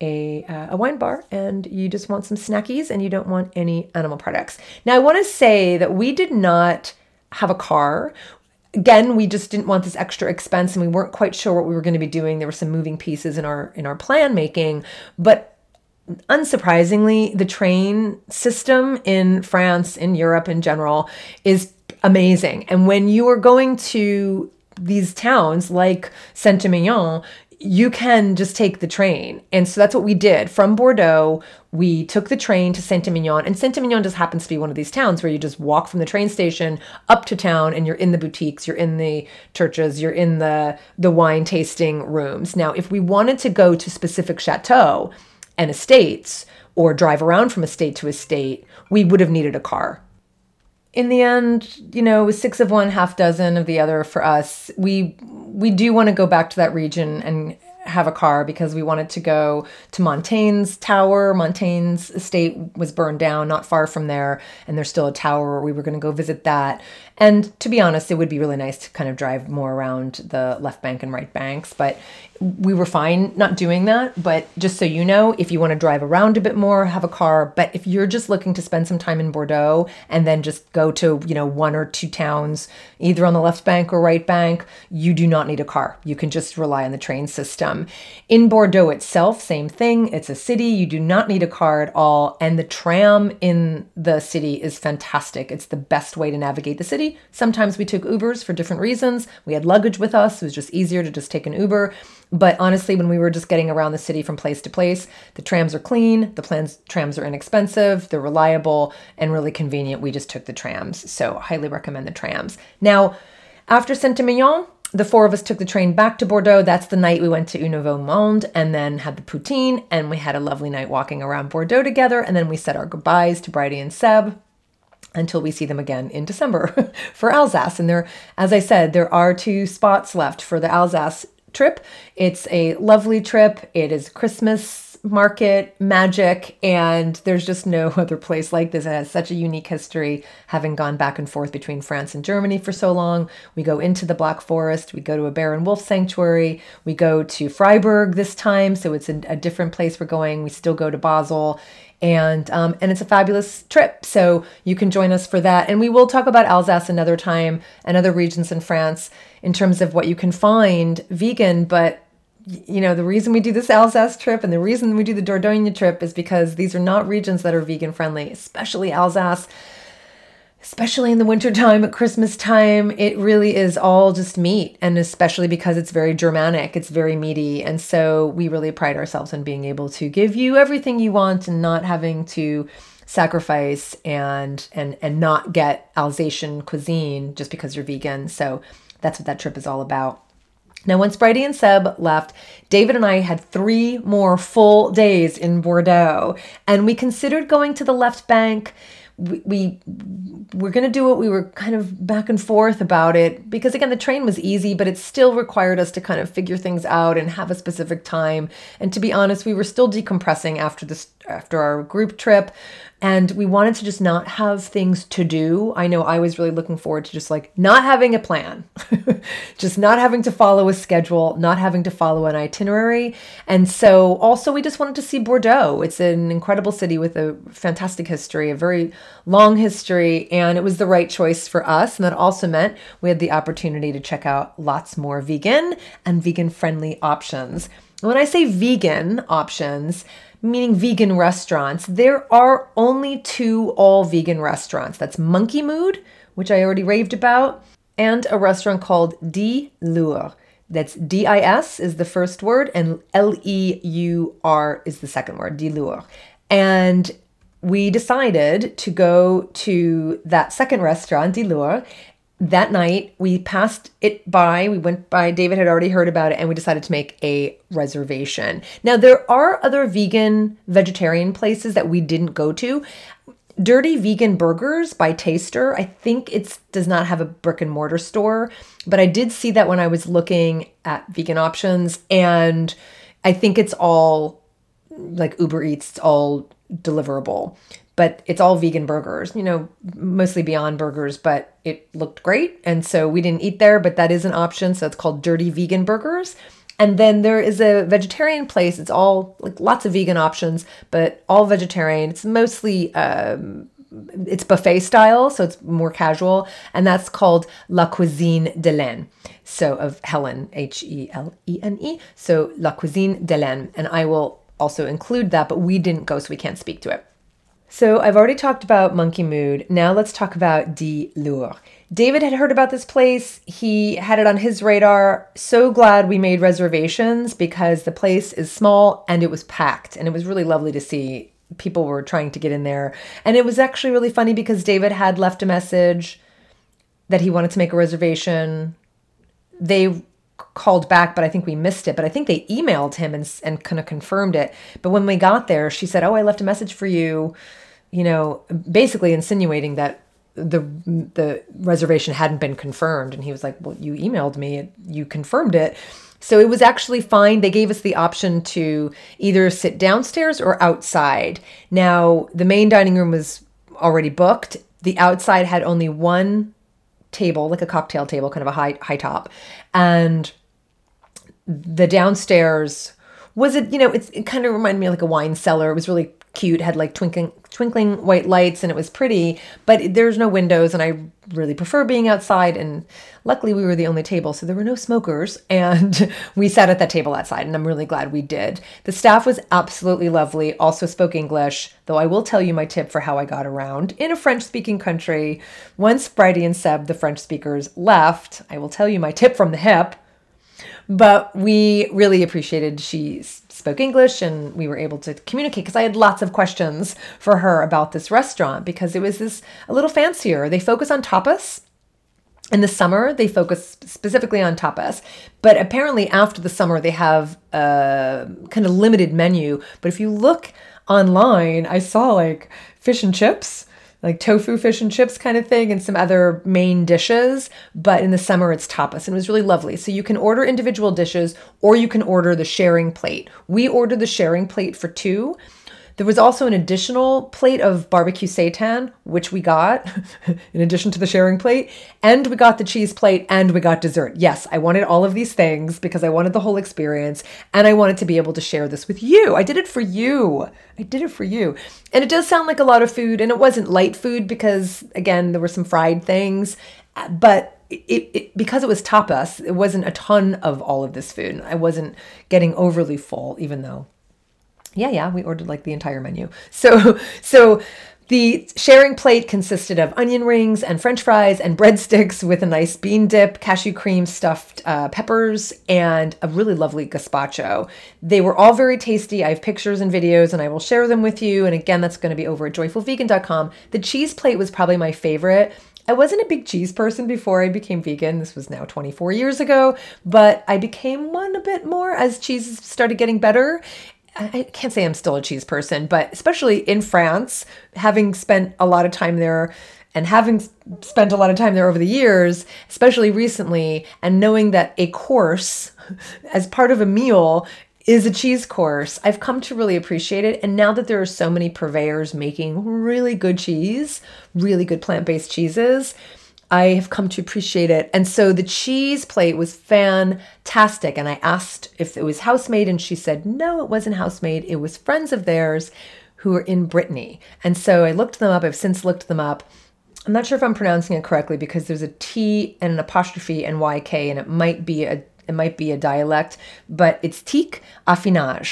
a wine bar and you just want some snackies and you don't want any animal products. Now, I want to say that we did not have a car. Again, we just didn't want this extra expense, and we weren't quite sure what we were going to be doing. There were some moving pieces in our plan making, but unsurprisingly, the train system in France, in Europe in general, is amazing. And when you are going to these towns like Saint-Emilion, you can just take the train. And so that's what we did. From Bordeaux, we took the train to Saint-Emilion. And Saint-Emilion just happens to be one of these towns where you just walk from the train station up to town, and you're in the boutiques, you're in the churches, you're in the wine tasting rooms. Now, if we wanted to go to specific chateaux and estates, or drive around from estate to estate, we would have needed a car. In the end, it was 6 of one, half dozen of the other for us. We do want to go back to that region and have a car because we wanted to go to Montaigne's tower. Montaigne's estate was burned down not far from there, and there's still a tower. We were going to go visit that. And to be honest, it would be really nice to kind of drive more around the left bank and right banks, but we were fine not doing that. But just so you know, if you want to drive around a bit more, have a car. But if you're just looking to spend some time in Bordeaux and then just go to, 1 or 2 towns, either on the left bank or right bank, you do not need a car. You can just rely on the train system. In Bordeaux itself, same thing. It's a city. You do not need a car at all. And the tram in the city is fantastic. It's the best way to navigate the city. Sometimes we took Ubers for different reasons. We had luggage with us. It was just easier to just take an Uber. But honestly, when we were just getting around the city from place to place, the trams are clean, the trams are inexpensive, they're reliable, and really convenient. We just took the trams. So highly recommend the trams. Now, after Saint-Emilion, the 4 of us took the train back to Bordeaux. That's the night we went to Un Nouveau Monde and then had the poutine, and we had a lovely night walking around Bordeaux together. And then we said our goodbyes to Bridie and Seb until we see them again in December for Alsace. And as I said, there are 2 spots left for the Alsace trip. It's a lovely trip. It is Christmas market magic, and there's just no other place like this. It has such a unique history, having gone back and forth between France and Germany for so long. We go into the Black Forest, we go to a bear and wolf sanctuary, we go to Freiburg this time, so it's a different place we're going. We still go to Basel, and it's a fabulous trip. So you can join us for that. And we will talk about Alsace another time and other regions in France in terms of what you can find vegan, but the reason we do this Alsace trip and the reason we do the Dordogne trip is because these are not regions that are vegan friendly, especially Alsace. Especially in the wintertime, at Christmas time, it really is all just meat. And especially because it's very Germanic, it's very meaty. And so we really pride ourselves on being able to give you everything you want and not having to sacrifice and not get Alsatian cuisine just because you're vegan. So that's what that trip is all about. Now, once Bridie and Seb left, David and I had 3 more full days in Bordeaux, and we considered going to the left bank. We were going to do it. We were kind of back and forth about it because, again, the train was easy, but it still required us to kind of figure things out and have a specific time. And to be honest, we were still decompressing after our group trip, and we wanted to just not have things to do. I know I was really looking forward to just like not having a plan, just not having to follow a schedule, not having to follow an itinerary. And so also we just wanted to see Bordeaux. It's an incredible city with a fantastic history, a very long history, and it was the right choice for us. And that also meant we had the opportunity to check out lots more vegan and vegan friendly options. When I say vegan options, meaning vegan restaurants, there are only 2 all vegan restaurants. That's Monkey Mood, which I already raved about, and a restaurant called Die Leur. That's D-I-S is the first word and L-E-U-R is the second word, Die Leur. And we decided to go to that second restaurant, Die Leur. That night, we passed it by. We went by. David had already heard about it, and we decided to make a reservation. Now, there are other vegan, vegetarian places that we didn't go to. Dirty Vegan Burgers by Taster. I think it does not have a brick and mortar store, but I did see that when I was looking at vegan options, and I think it's all like Uber Eats. It's all deliverable. But it's all vegan burgers, mostly Beyond Burgers, but it looked great. And so we didn't eat there, but that is an option. So it's called Dirty Vegan Burgers. And then there is a vegetarian place. It's all like lots of vegan options, but all vegetarian. It's mostly, it's buffet style, so it's more casual. And that's called La Cuisine d'Hélène. So of Helen, H-E-L-E-N-E. So La Cuisine d'Hélène. And I will also include that, but we didn't go, so we can't speak to it. So I've already talked about Monkey Mood. Now let's talk about Die Leur. David had heard about this place. He had it on his radar. So glad we made reservations because the place is small and it was packed. And it was really lovely to see people were trying to get in there. And it was actually really funny because David had left a message that he wanted to make a reservation. They called back, but I think we missed it. But I think they emailed him and kind of confirmed it. But when we got there, she said, "Oh, I left a message for you," basically insinuating that the reservation hadn't been confirmed. And he was like, "Well, you emailed me, you confirmed it." So it was actually fine. They gave us the option to either sit downstairs or outside. Now, the main dining room was already booked. The outside had only one table, like a cocktail table, kind of a high top. And the downstairs was it kind of reminded me of like a wine cellar. It was really cute, had like twinkling white lights, and it was pretty, but there's no windows, and I really prefer being outside. And luckily we were the only table, so there were no smokers, and we sat at that table outside, and I'm really glad we did. The staff was absolutely lovely, also spoke English, though I will tell you my tip for how I got around in a French-speaking country. Once Bridie and Seb, the French speakers, left, I will tell you my tip from the hip. But we really appreciated she spoke English and we were able to communicate because I had lots of questions for her about this restaurant because it was a little fancier. They focus on tapas. In the summer, they focus specifically on tapas. But apparently after the summer, they have a kind of limited menu. But if you look online, I saw like fish and chips, like tofu fish and chips kind of thing, and some other main dishes. But in the summer, it's tapas, and it was really lovely. So you can order individual dishes, or you can order the sharing plate. We ordered the sharing plate for 2. There was also an additional plate of barbecue seitan, which we got in addition to the sharing plate, and we got the cheese plate, and we got dessert. Yes, I wanted all of these things because I wanted the whole experience, and I wanted to be able to share this with you. I did it for you. And it does sound like a lot of food, and it wasn't light food because, again, there were some fried things, but because it was tapas, it wasn't a ton of all of this food. I wasn't getting overly full, even though, yeah, we ordered like the entire menu. So the sharing plate consisted of onion rings and French fries and breadsticks with a nice bean dip, cashew cream stuffed peppers, and a really lovely gazpacho. They were all very tasty. I have pictures and videos, and I will share them with you. And again, that's going to be over at joyfulvegan.com. The cheese plate was probably my favorite. I wasn't a big cheese person before I became vegan. This was now 24 years ago, but I became one a bit more as cheese started getting better. I can't say I'm still a cheese person, but especially in France, having spent a lot of time there and having spent a lot of time there over the years, especially recently, and knowing that a course as part of a meal is a cheese course, I've come to really appreciate it. And now that there are so many purveyors making really good cheese, really good plant-based cheeses, I have come to appreciate it. And so the cheese plate was fantastic. And I asked if it was house-made, and she said, no, it wasn't house-made. It was friends of theirs who are in Brittany. And so I looked them up. I've since looked them up. I'm not sure if I'm pronouncing it correctly because there's a T and an apostrophe and YK, and it might be a dialect, but it's Tic Affinage.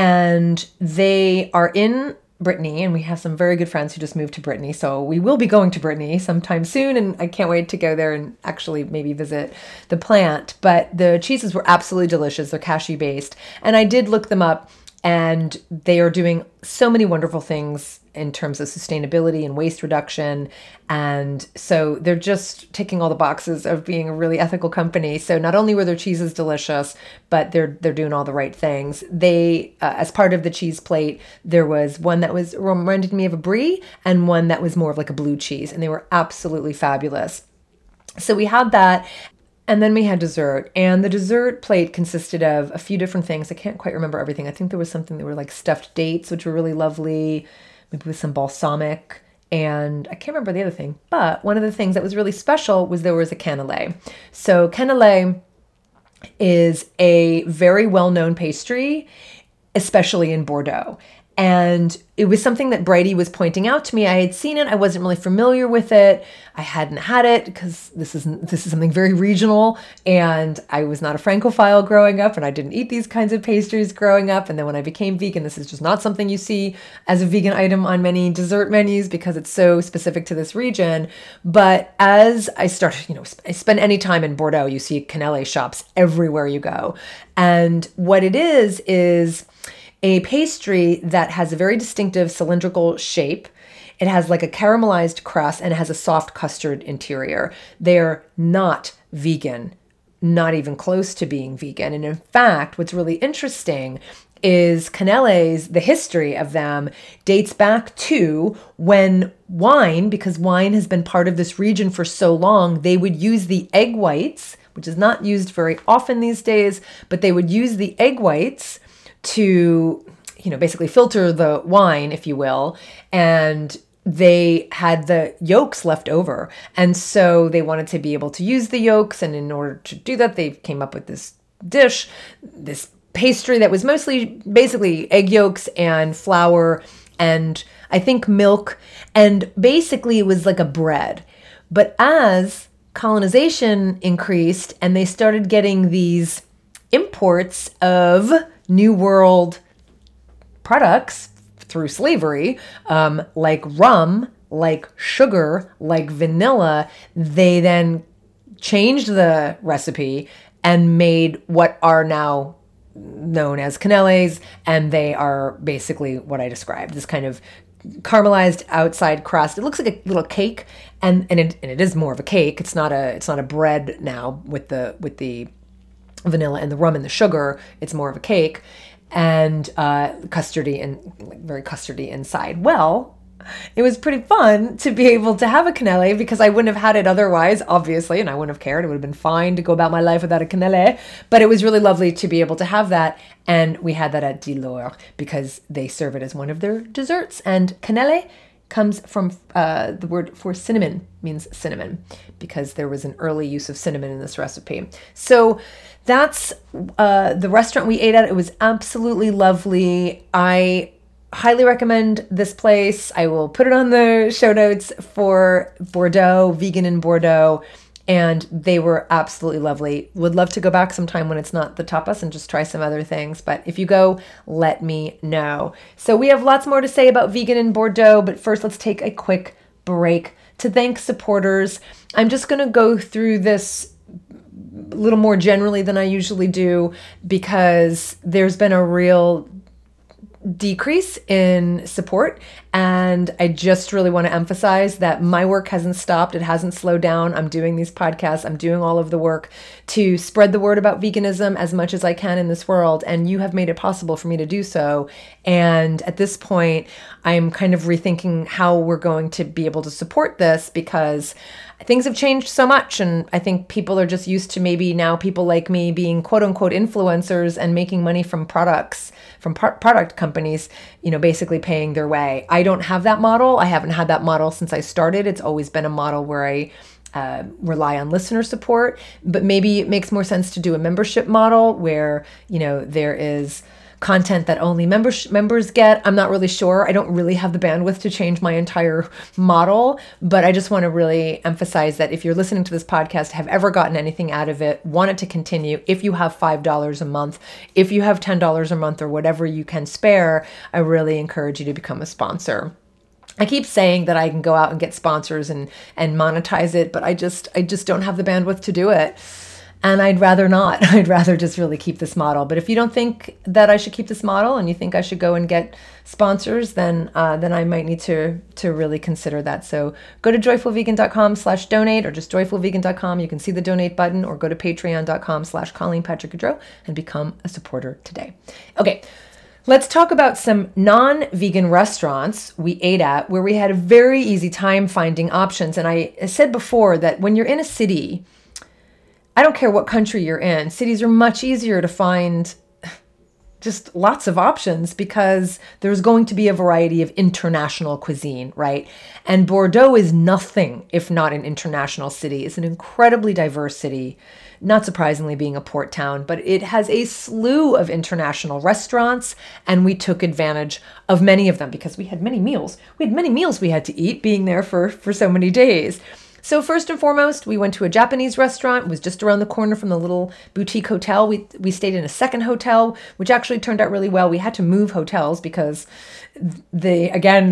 And they are in Brittany, and we have some very good friends who just moved to Brittany. So we will be going to Brittany sometime soon, and I can't wait to go there and actually maybe visit the plant. But the cheeses were absolutely delicious. They're cashew based. And I did look them up, and they are doing so many wonderful things in terms of sustainability and waste reduction. And so they're just ticking all the boxes of being a really ethical company. So not only were their cheeses delicious, but they're doing all the right things. They, as part of the cheese plate, there was one that reminded me of a brie and one that was more of like a blue cheese. And they were absolutely fabulous. So we had that. And then we had dessert, and the dessert plate consisted of a few different things. I can't quite remember everything. I think there was something that were like stuffed dates, which were really lovely, maybe with some balsamic, and I can't remember the other thing. But one of the things that was really special was there was a cannelé. So cannelé is a very well-known pastry, especially in Bordeaux. And it was something that Brady was pointing out to me. I had seen it. I wasn't really familiar with it. I hadn't had it because this is something very regional. And I was not a Francophile growing up, and I didn't eat these kinds of pastries growing up. And then when I became vegan, this is just not something you see as a vegan item on many dessert menus because it's so specific to this region. But as I started, I spend any time in Bordeaux, you see cannelé shops everywhere you go. And what it is a pastry that has a very distinctive cylindrical shape. It has like a caramelized crust, and it has a soft custard interior. They're not vegan, not even close to being vegan. And in fact, what's really interesting is cannelés, the history of them dates back to when wine, because wine has been part of this region for so long, they would use the egg whites, which is not used very often these days, but they would use the egg whites to, basically filter the wine, if you will, and they had the yolks left over. And so they wanted to be able to use the yolks. And in order to do that, they came up with this dish, this pastry that was mostly basically egg yolks and flour and I think milk. And basically it was like a bread. But as colonization increased and they started getting these imports of New World products through slavery, like rum, like sugar, like vanilla, they then changed the recipe and made what are now known as cannelés, and they are basically what I described, this kind of caramelized outside crust. It looks like a little cake, and it is more of a cake. It's not a bread now with the vanilla and the rum and the sugar. It's more of a cake, and custardy and very custardy inside. Well, it was pretty fun to be able to have a cannelé because I wouldn't have had it otherwise, obviously, and I wouldn't have cared. It would have been fine to go about my life without a cannelé, but it was really lovely to be able to have that, and we had that at Dilor because they serve it as one of their desserts, and cannelé comes from the word for cinnamon, means cinnamon, because there was an early use of cinnamon in this recipe. So that's the restaurant we ate at. It was absolutely lovely. I highly recommend this place. I will put it on the show notes for Bordeaux, vegan in Bordeaux. and they were absolutely lovely. Would love to go back sometime when it's not the tapas and just try some other things. But if you go, let me know. So we have lots more to say about vegan in Bordeaux, but first let's take a quick break to thank supporters. I'm just going to go through this a little more generally than I usually do because there's been a real decrease in support, and I just really want to emphasize that my work hasn't stopped. It hasn't slowed down. I'm doing these podcasts. I'm doing all of the work to spread the word about veganism as much as I can in this world, and you have made it possible for me to do so. And at this point, I'm kind of rethinking how we're going to be able to support this because things have changed so much, and I think people are just used to maybe now people like me being quote unquote influencers and making money from products, from product companies, basically paying their way. I don't have that model. I haven't had that model since I started. It's always been a model where I rely on listener support, but maybe it makes more sense to do a membership model where, there is content that only members get. I'm not really sure. I don't really have the bandwidth to change my entire model, but I just want to really emphasize that if you're listening to this podcast, have ever gotten anything out of it, want it to continue, if you have $5 a month, if you have $10 a month or whatever you can spare, I really encourage you to become a sponsor. I keep saying that I can go out and get sponsors and monetize it, but I just don't have the bandwidth to do it. And I'd rather not. I'd rather just really keep this model. But if you don't think that I should keep this model and you think I should go and get sponsors, then I might need to really consider that. So go to joyfulvegan.com/donate or just joyfulvegan.com. You can see the donate button, or go to patreon.com/ColleenPatrickGoudreau and become a supporter today. Okay. Let's talk about some non-vegan restaurants we ate at where we had a very easy time finding options. And I said before that when you're in a city, I don't care what country you're in, cities are much easier to find just lots of options because there's going to be a variety of international cuisine, right? And Bordeaux is nothing if not an international city. It's an incredibly diverse city, not surprisingly being a port town, but it has a slew of international restaurants, and we took advantage of many of them because we had many meals. We had many meals we had to eat being there for so many days. So first and foremost, we went to a Japanese restaurant. It was just around the corner from the little boutique hotel. We stayed in a second hotel, which actually turned out really well. We had to move hotels because the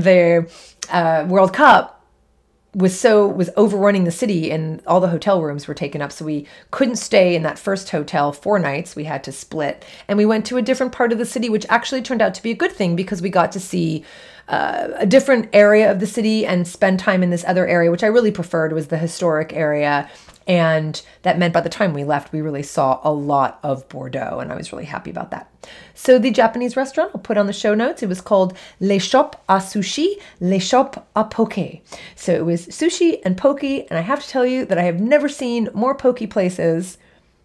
World Cup was overrunning the city and all the hotel rooms were taken up. So we couldn't stay in that first hotel 4 nights. We had to split, and we went to a different part of the city, which actually turned out to be a good thing because we got to see a different area of the city and spend time in this other area, which I really preferred, was the historic area. And that meant by the time we left, we really saw a lot of Bordeaux, and I was really happy about that. So the Japanese restaurant, I'll put on the show notes, it was called L'Échoppe à Sushi, L'Échoppe à Poke. So it was sushi and poke, and I have to tell you that I have never seen more poke places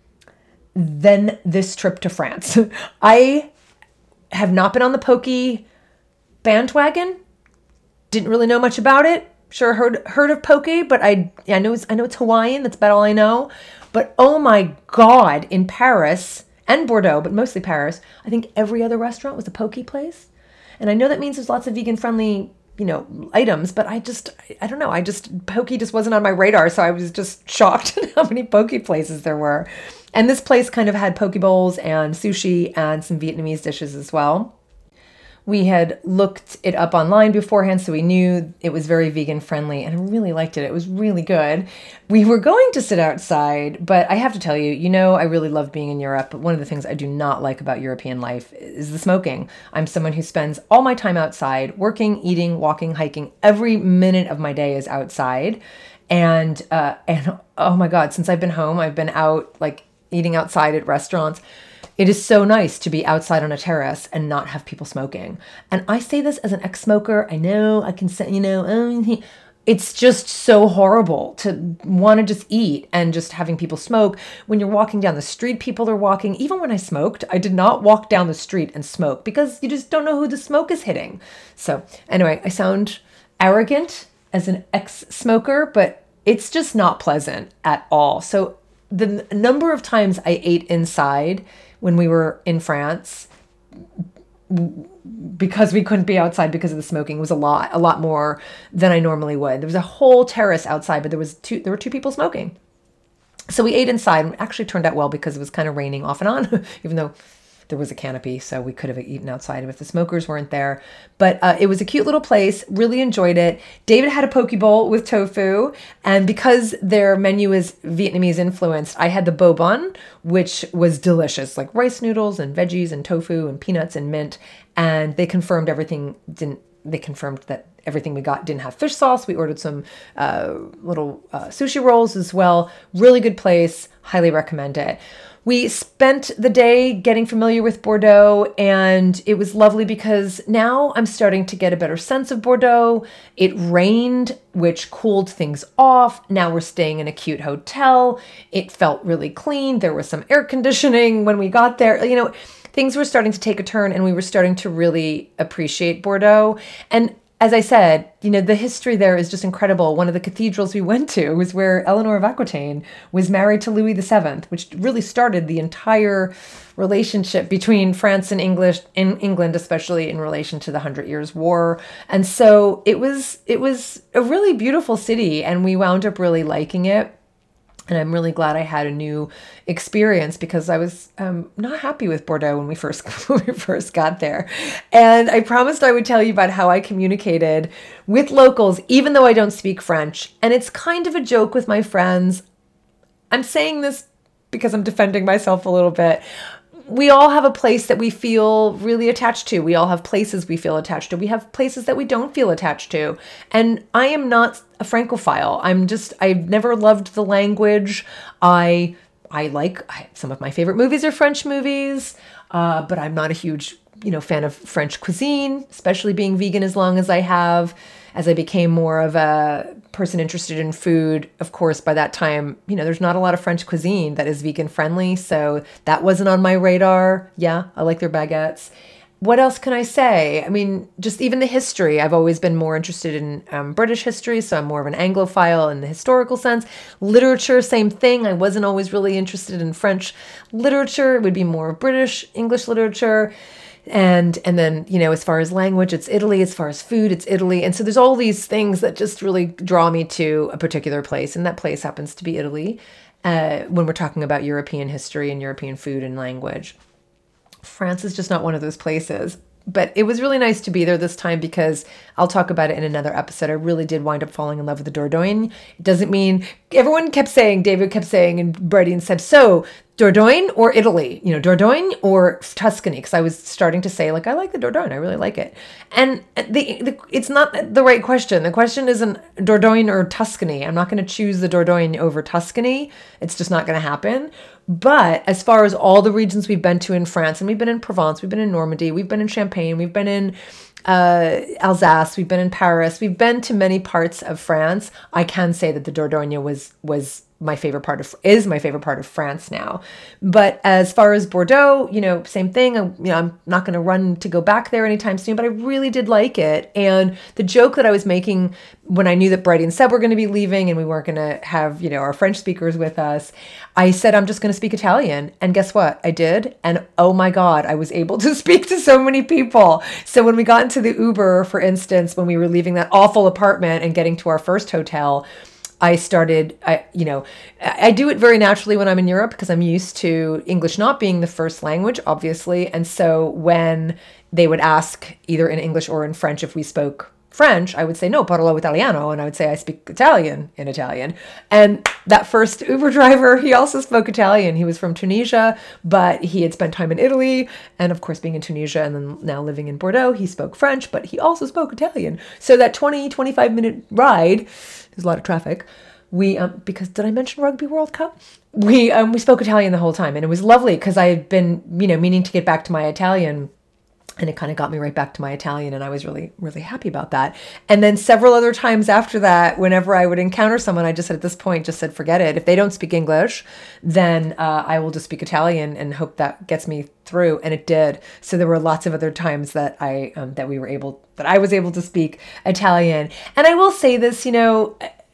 than this trip to France. I have not been on the poke bandwagon, didn't really know much about it. Sure, heard of poke, but I know it's Hawaiian. That's about all I know. But oh my God, in Paris and Bordeaux, but mostly Paris, I think every other restaurant was a poke place. And I know that means there's lots of vegan friendly, items, but I don't know. Poke just wasn't on my radar. So I was just shocked at how many poke places there were. And this place kind of had poke bowls and sushi and some Vietnamese dishes as well. We had looked it up online beforehand, so we knew it was very vegan friendly, and I really liked it. It was really good. We were going to sit outside, but I have to tell you, I really love being in Europe, but one of the things I do not like about European life is the smoking. I'm someone who spends all my time outside, working, eating, walking, hiking. Every minute of my day is outside. And oh my God, since I've been home, I've been out, eating outside at restaurants. It is so nice to be outside on a terrace and not have people smoking. And I say this as an ex-smoker. I know I can say, it's just so horrible to want to just eat and just having people smoke. When you're walking down the street, people are walking. Even when I smoked, I did not walk down the street and smoke because you just don't know who the smoke is hitting. So anyway, I sound arrogant as an ex-smoker, but it's just not pleasant at all. So the number of times I ate inside when we were in France, because we couldn't be outside because of the smoking, was a lot more than I normally would. There was a whole terrace outside, but there were two people smoking. So we ate inside, and it actually turned out well because it was kind of raining off and on, even though there was a canopy, so we could have eaten outside if the smokers weren't there. But it was a cute little place. Really enjoyed it. David had a poke bowl with tofu, and because their menu is Vietnamese influenced, I had the bo bun, which was delicious, like rice noodles and veggies and tofu and peanuts and mint. And they confirmed They confirmed that everything we got didn't have fish sauce. We ordered some little sushi rolls as well. Really good place. Highly recommend it. We spent the day getting familiar with Bordeaux, and it was lovely because now I'm starting to get a better sense of Bordeaux. It rained, which cooled things off. Now we're staying in a cute hotel. It felt really clean. There was some air conditioning when we got there. Things were starting to take a turn, and we were starting to really appreciate Bordeaux. And as I said, the history there is just incredible. One of the cathedrals we went to was where Eleanor of Aquitaine was married to Louis VII, which really started the entire relationship between France and England, especially in relation to the 100 Years' War. And so it was a really beautiful city, and we wound up really liking it. And I'm really glad I had a new experience because I was not happy with Bordeaux when we first got there. And I promised I would tell you about how I communicated with locals, even though I don't speak French. And it's kind of a joke with my friends. I'm saying this because I'm defending myself a little bit. We all have a place that we feel really attached to. We all have places we feel attached to. We have places that we don't feel attached to. And I am not a Francophile. I've never loved the language. Some of my favorite movies are French movies, but I'm not a huge, fan of French cuisine, especially being vegan as long as I have. As I became more of a person interested in food, of course, by that time, there's not a lot of French cuisine that is vegan friendly. So that wasn't on my radar. Yeah, I like their baguettes. What else can I say? I mean, just even the history. I've always been more interested in British history, so I'm more of an Anglophile in the historical sense. Literature, same thing. I wasn't always really interested in French literature. It would be more British, English literature. And then, as far as language, it's Italy. As far as food, it's Italy. And so there's all these things that just really draw me to a particular place. And that place happens to be Italy when we're talking about European history and European food and language. France is just not one of those places. But it was really nice to be there this time because I'll talk about it in another episode. I really did wind up falling in love with the Dordogne. It doesn't mean David kept saying, and Brady said, so Dordogne or Italy, Dordogne or Tuscany. Because I was starting to say, I like the Dordogne. I really like it. And it's not the right question. The question isn't Dordogne or Tuscany. I'm not going to choose the Dordogne over Tuscany. It's just not going to happen. But as far as all the regions we've been to in France, and we've been in Provence, we've been in Normandy, we've been in Champagne, we've been in Alsace, we've been in Paris, we've been to many parts of France. I can say that the Dordogne is my favorite part of France now. But as far as Bordeaux, same thing. I'm not going to run to go back there anytime soon, but I really did like it. And the joke that I was making when I knew that Brady and Seb were going to be leaving and we weren't going to have, our French speakers with us, I said, I'm just going to speak Italian. And guess what? I did. And oh my God, I was able to speak to so many people. So when we got into the Uber, for instance, when we were leaving that awful apartment and getting to our first hotel, I do it very naturally when I'm in Europe because I'm used to English not being the first language, obviously. And so when they would ask either in English or in French if we spoke French, I would say, no, parlo italiano. And I would say, I speak Italian in Italian. And that first Uber driver, he also spoke Italian. He was from Tunisia, but he had spent time in Italy. And of course, being in Tunisia and then now living in Bordeaux, he spoke French, but he also spoke Italian. So that 25 minute ride, there's a lot of traffic. We, because did I mention Rugby World Cup? We spoke Italian the whole time, and it was lovely because I had been, meaning to get back to my Italian, and it kind of got me right back to my Italian, and I was really, really happy about that. And then several other times after that, whenever I would encounter someone, I just said, at this point, forget it. If they don't speak English, then I will just speak Italian and hope that gets me through. And it did. So there were lots of other times that I was able to speak Italian. And I will say this,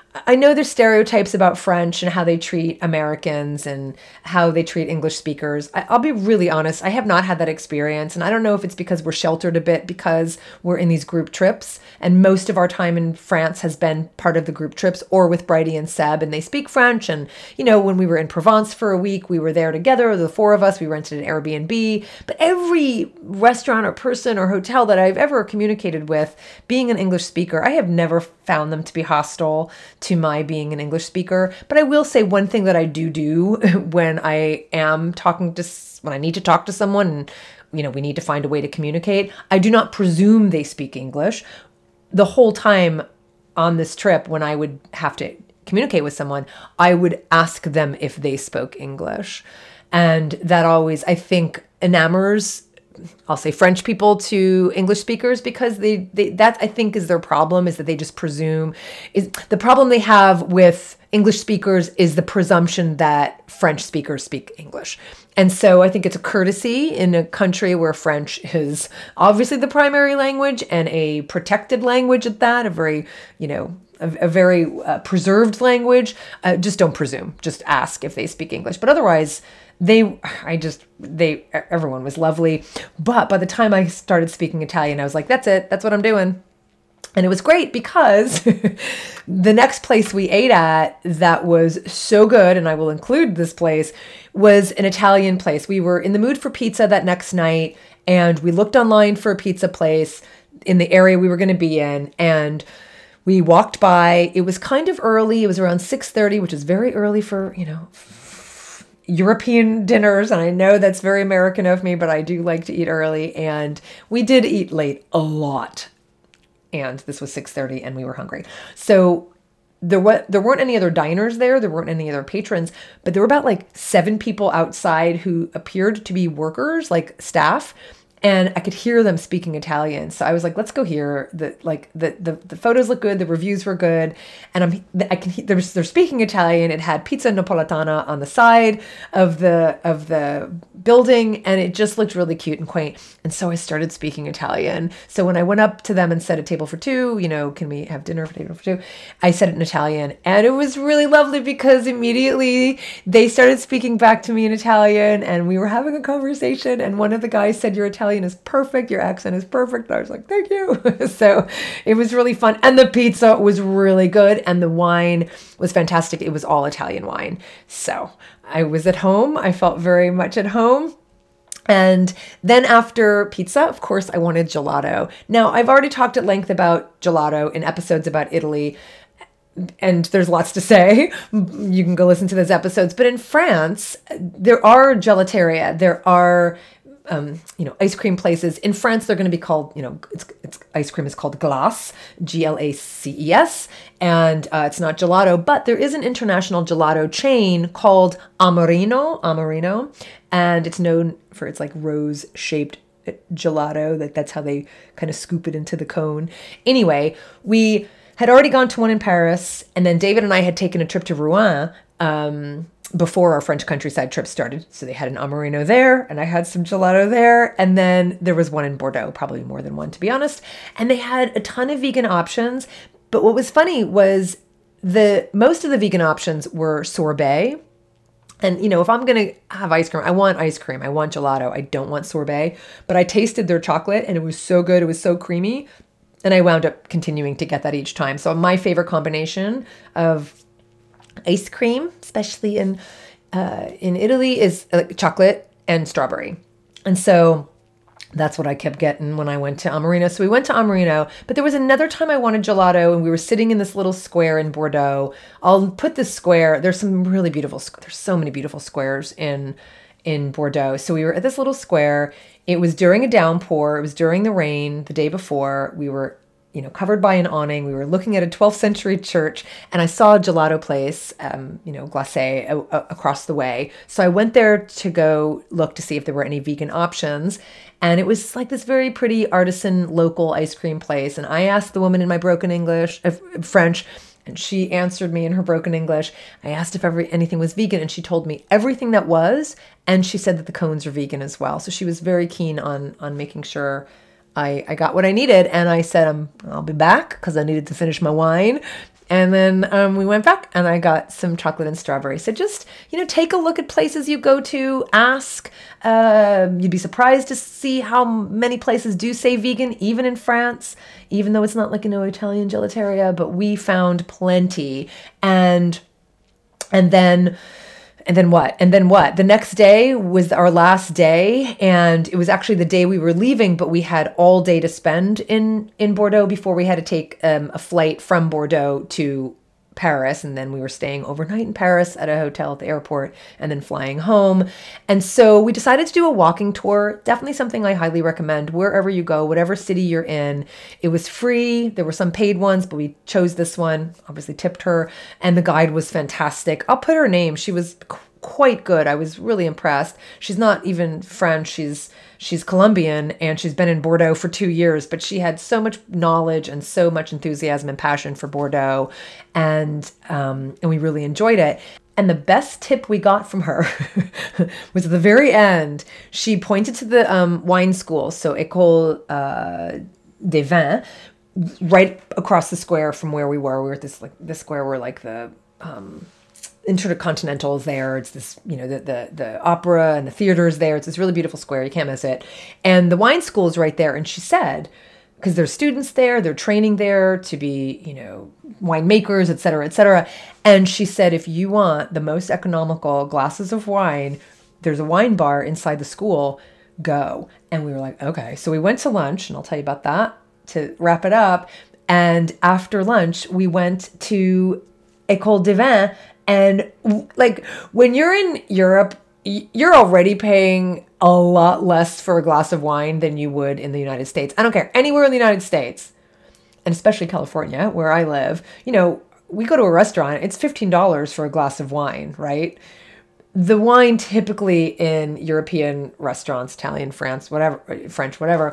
I know there's stereotypes about French and how they treat Americans and how they treat English speakers. I'll be really honest, I have not had that experience. And I don't know if it's because we're sheltered a bit because we're in these group trips. And most of our time in France has been part of the group trips or with Bridie and Seb, and they speak French. And, when we were in Provence for a week, we were there together, the four of us, we rented an Airbnb. But every restaurant or person or hotel that I've ever communicated with, being an English speaker, I have never found them to be hostile to my being an English speaker. But I will say one thing that I do when I am when I need to talk to someone and, we need to find a way to communicate, I do not presume they speak English. The whole time on this trip, when I would have to communicate with someone, I would ask them if they spoke English. And that always, I think, enamors, I'll say, French people to English speakers, because that I think is their problem, is that they just presume. Is the problem they have with English speakers is the presumption that French speakers speak English. And so I think it's a courtesy in a country where French is obviously the primary language and a protected language at that, a very, a very preserved language. Just don't presume. Just ask if they speak English. But otherwise, everyone was lovely. But by the time I started speaking Italian, I was like, that's it. That's what I'm doing. And it was great because the next place we ate at that was so good, and I will include this place, was an Italian place. We were in the mood for pizza that next night, and we looked online for a pizza place in the area we were going to be in, and we walked by. It was kind of early. It was around 6:30, which is very early for, European dinners. And I know that's very American of me, but I do like to eat early. And we did eat late a lot. And this was 6:30 and we were hungry. So there weren't any other diners there. There weren't any other patrons, but there were about like 7 people outside who appeared to be workers, like staff. And I could hear them speaking Italian. So I was like, let's go here. The photos look good. The reviews were good. And they're speaking Italian. It had pizza napoletana on the side of the building. And it just looked really cute and quaint. And so I started speaking Italian. So when I went up to them and said a table for 2, can we have dinner for table for 2? I said it in Italian. And it was really lovely because immediately they started speaking back to me in Italian. And we were having a conversation. And one of the guys said, "Your Italian is perfect. Your accent is perfect." And I was like, "Thank you." So it was really fun. And the pizza was really good. And the wine was fantastic. It was all Italian wine. So I was at home. I felt very much at home. And then after pizza, of course, I wanted gelato. Now, I've already talked at length about gelato in episodes about Italy, and there's lots to say. You can go listen to those episodes. But in France, there are gelateria. There are ice cream places. In France, they're going to be called, it's ice cream is called glace, Glaces, and it's not gelato, but there is an international gelato chain called Amorino, and it's known for its like rose-shaped gelato. That's how they kind of scoop it into the cone. Anyway, we had already gone to one in Paris, and then David and I had taken a trip to Rouen, before our French countryside trip started. So they had an Amorino there, and I had some gelato there. And then there was one in Bordeaux, probably more than one, to be honest. And they had a ton of vegan options. But what was funny was most of the vegan options were sorbet. And, if I'm going to have ice cream, I want ice cream. I want gelato. I don't want sorbet. But I tasted their chocolate, and it was so good. It was so creamy. And I wound up continuing to get that each time. So my favorite combination of ice cream, especially in Italy, is chocolate and strawberry. And so that's what I kept getting when I went to Amorino. So we went to Amorino, but there was another time I wanted gelato, and we were sitting in this little square in Bordeaux. I'll put this square. There's so many beautiful squares in Bordeaux. So we were at this little square. It was during a downpour. It was during the rain the day before. We were covered by an awning. We were looking at a 12th century church, and I saw a gelato place, Glace, across the way. So I went there to go look to see if there were any vegan options. And it was like this very pretty artisan local ice cream place. And I asked the woman in my broken French, and she answered me in her broken English. I asked if anything was vegan, and she told me everything that was. And she said that the cones are vegan as well. So she was very keen on making sure I got what I needed. And I said, I'll be back because I needed to finish my wine. And then we went back and I got some chocolate and strawberry. So just, take a look at places you go to, ask. You'd be surprised to see how many places do say vegan, even in France, even though it's not like, Italian gelateria, but we found plenty. And then what? The next day was our last day, and it was actually the day we were leaving, but we had all day to spend in Bordeaux before we had to take a flight from Bordeaux to Paris, and then we were staying overnight in Paris at a hotel at the airport and then flying home. And so we decided to do a walking tour. Definitely something I highly recommend wherever you go, whatever city you're in. It was free. There were some paid ones, but we chose this one, obviously tipped her, and the guide was fantastic. I'll put her name. She was quite good. I was really impressed. She's not even French. She's Colombian, and she's been in Bordeaux for 2 years, but she had so much knowledge and so much enthusiasm and passion for Bordeaux, and we really enjoyed it. And the best tip we got from her was at the very end. She pointed to the wine school, so École des Vins, right across the square from where we were. We were at this square where like the Intercontinental is there. It's this, the opera and the theater is there. It's this really beautiful square. You can't miss it. And the wine school is right there. And she said, because there's students there, they're training there to be, winemakers, et cetera, et cetera. And she said, if you want the most economical glasses of wine, there's a wine bar inside the school, go. And we were like, okay. So we went to lunch, and I'll tell you about that to wrap it up. And after lunch, we went to École des Vins. And like when you're in Europe, you're already paying a lot less for a glass of wine than you would in the United States. I don't care, anywhere in the United States, and especially California, where I live, we go to a restaurant, it's $15 for a glass of wine, right? The wine typically in European restaurants, Italian, France, whatever, French, whatever,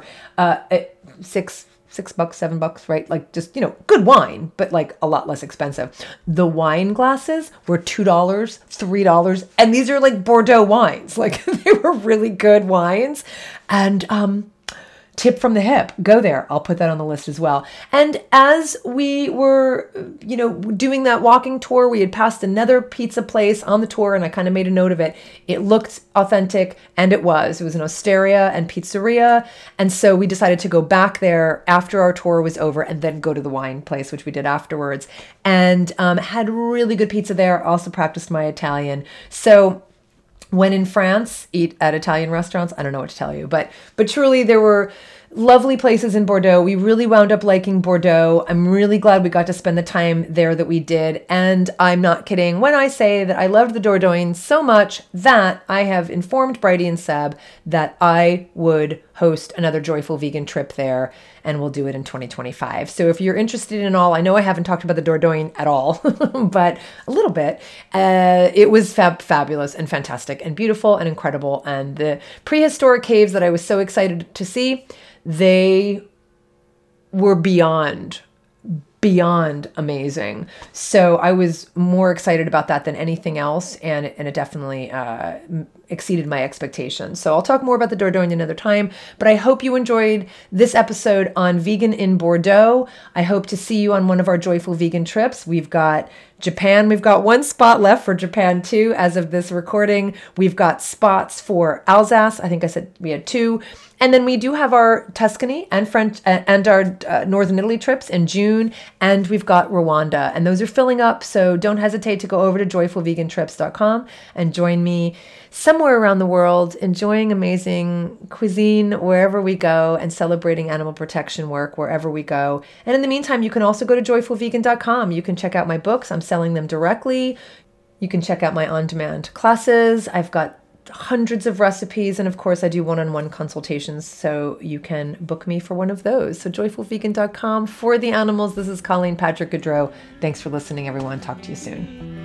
$6, $7, right? Like just, good wine, but like a lot less expensive. The wine glasses were $2, $3. And these are like Bordeaux wines. Like they were really good wines. And, tip from the hip, go there. I'll put that on the list as well. And as we were, doing that walking tour, we had passed another pizza place on the tour, and I kind of made a note of it. It looked authentic, and it was. It was an osteria and pizzeria. And so we decided to go back there after our tour was over and then go to the wine place, which we did afterwards, and had really good pizza there. Also practiced my Italian. So when in France, eat at Italian restaurants. I don't know what to tell you, but truly there were lovely places in Bordeaux. We really wound up liking Bordeaux. I'm really glad we got to spend the time there that we did. And I'm not kidding when I say that I loved the Dordogne so much that I have informed Bridie and Seb that I would host another Joyful Vegan trip there, and we'll do it in 2025. So if you're interested in all, I know I haven't talked about the Dordogne at all, but a little bit. It was fabulous and fantastic and beautiful and incredible. And the prehistoric caves that I was so excited to see, they were beyond amazing. So I was more excited about that than anything else, and it definitely exceeded my expectations. So I'll talk more about the Dordogne another time, but I hope you enjoyed this episode on vegan in Bordeaux. I hope to see you on one of our Joyful Vegan trips. We've got Japan. We've got one spot left for Japan too as of this recording. We've got spots for Alsace. I think I said we had 2. And then we do have our Tuscany and French and our Northern Italy trips in June. And we've got Rwanda. And those are filling up. So don't hesitate to go over to joyfulvegantrips.com and join me somewhere around the world, enjoying amazing cuisine wherever we go and celebrating animal protection work wherever we go. And in the meantime, you can also go to joyfulvegan.com. You can check out my books. I'm selling them directly. You can check out my on-demand classes. I've got hundreds of recipes, and of course I do one-on-one consultations, so you can book me for one of those. So joyfulvegan.com for the animals. This is Colleen Patrick Goudreau. Thanks for listening, everyone. Talk to you soon.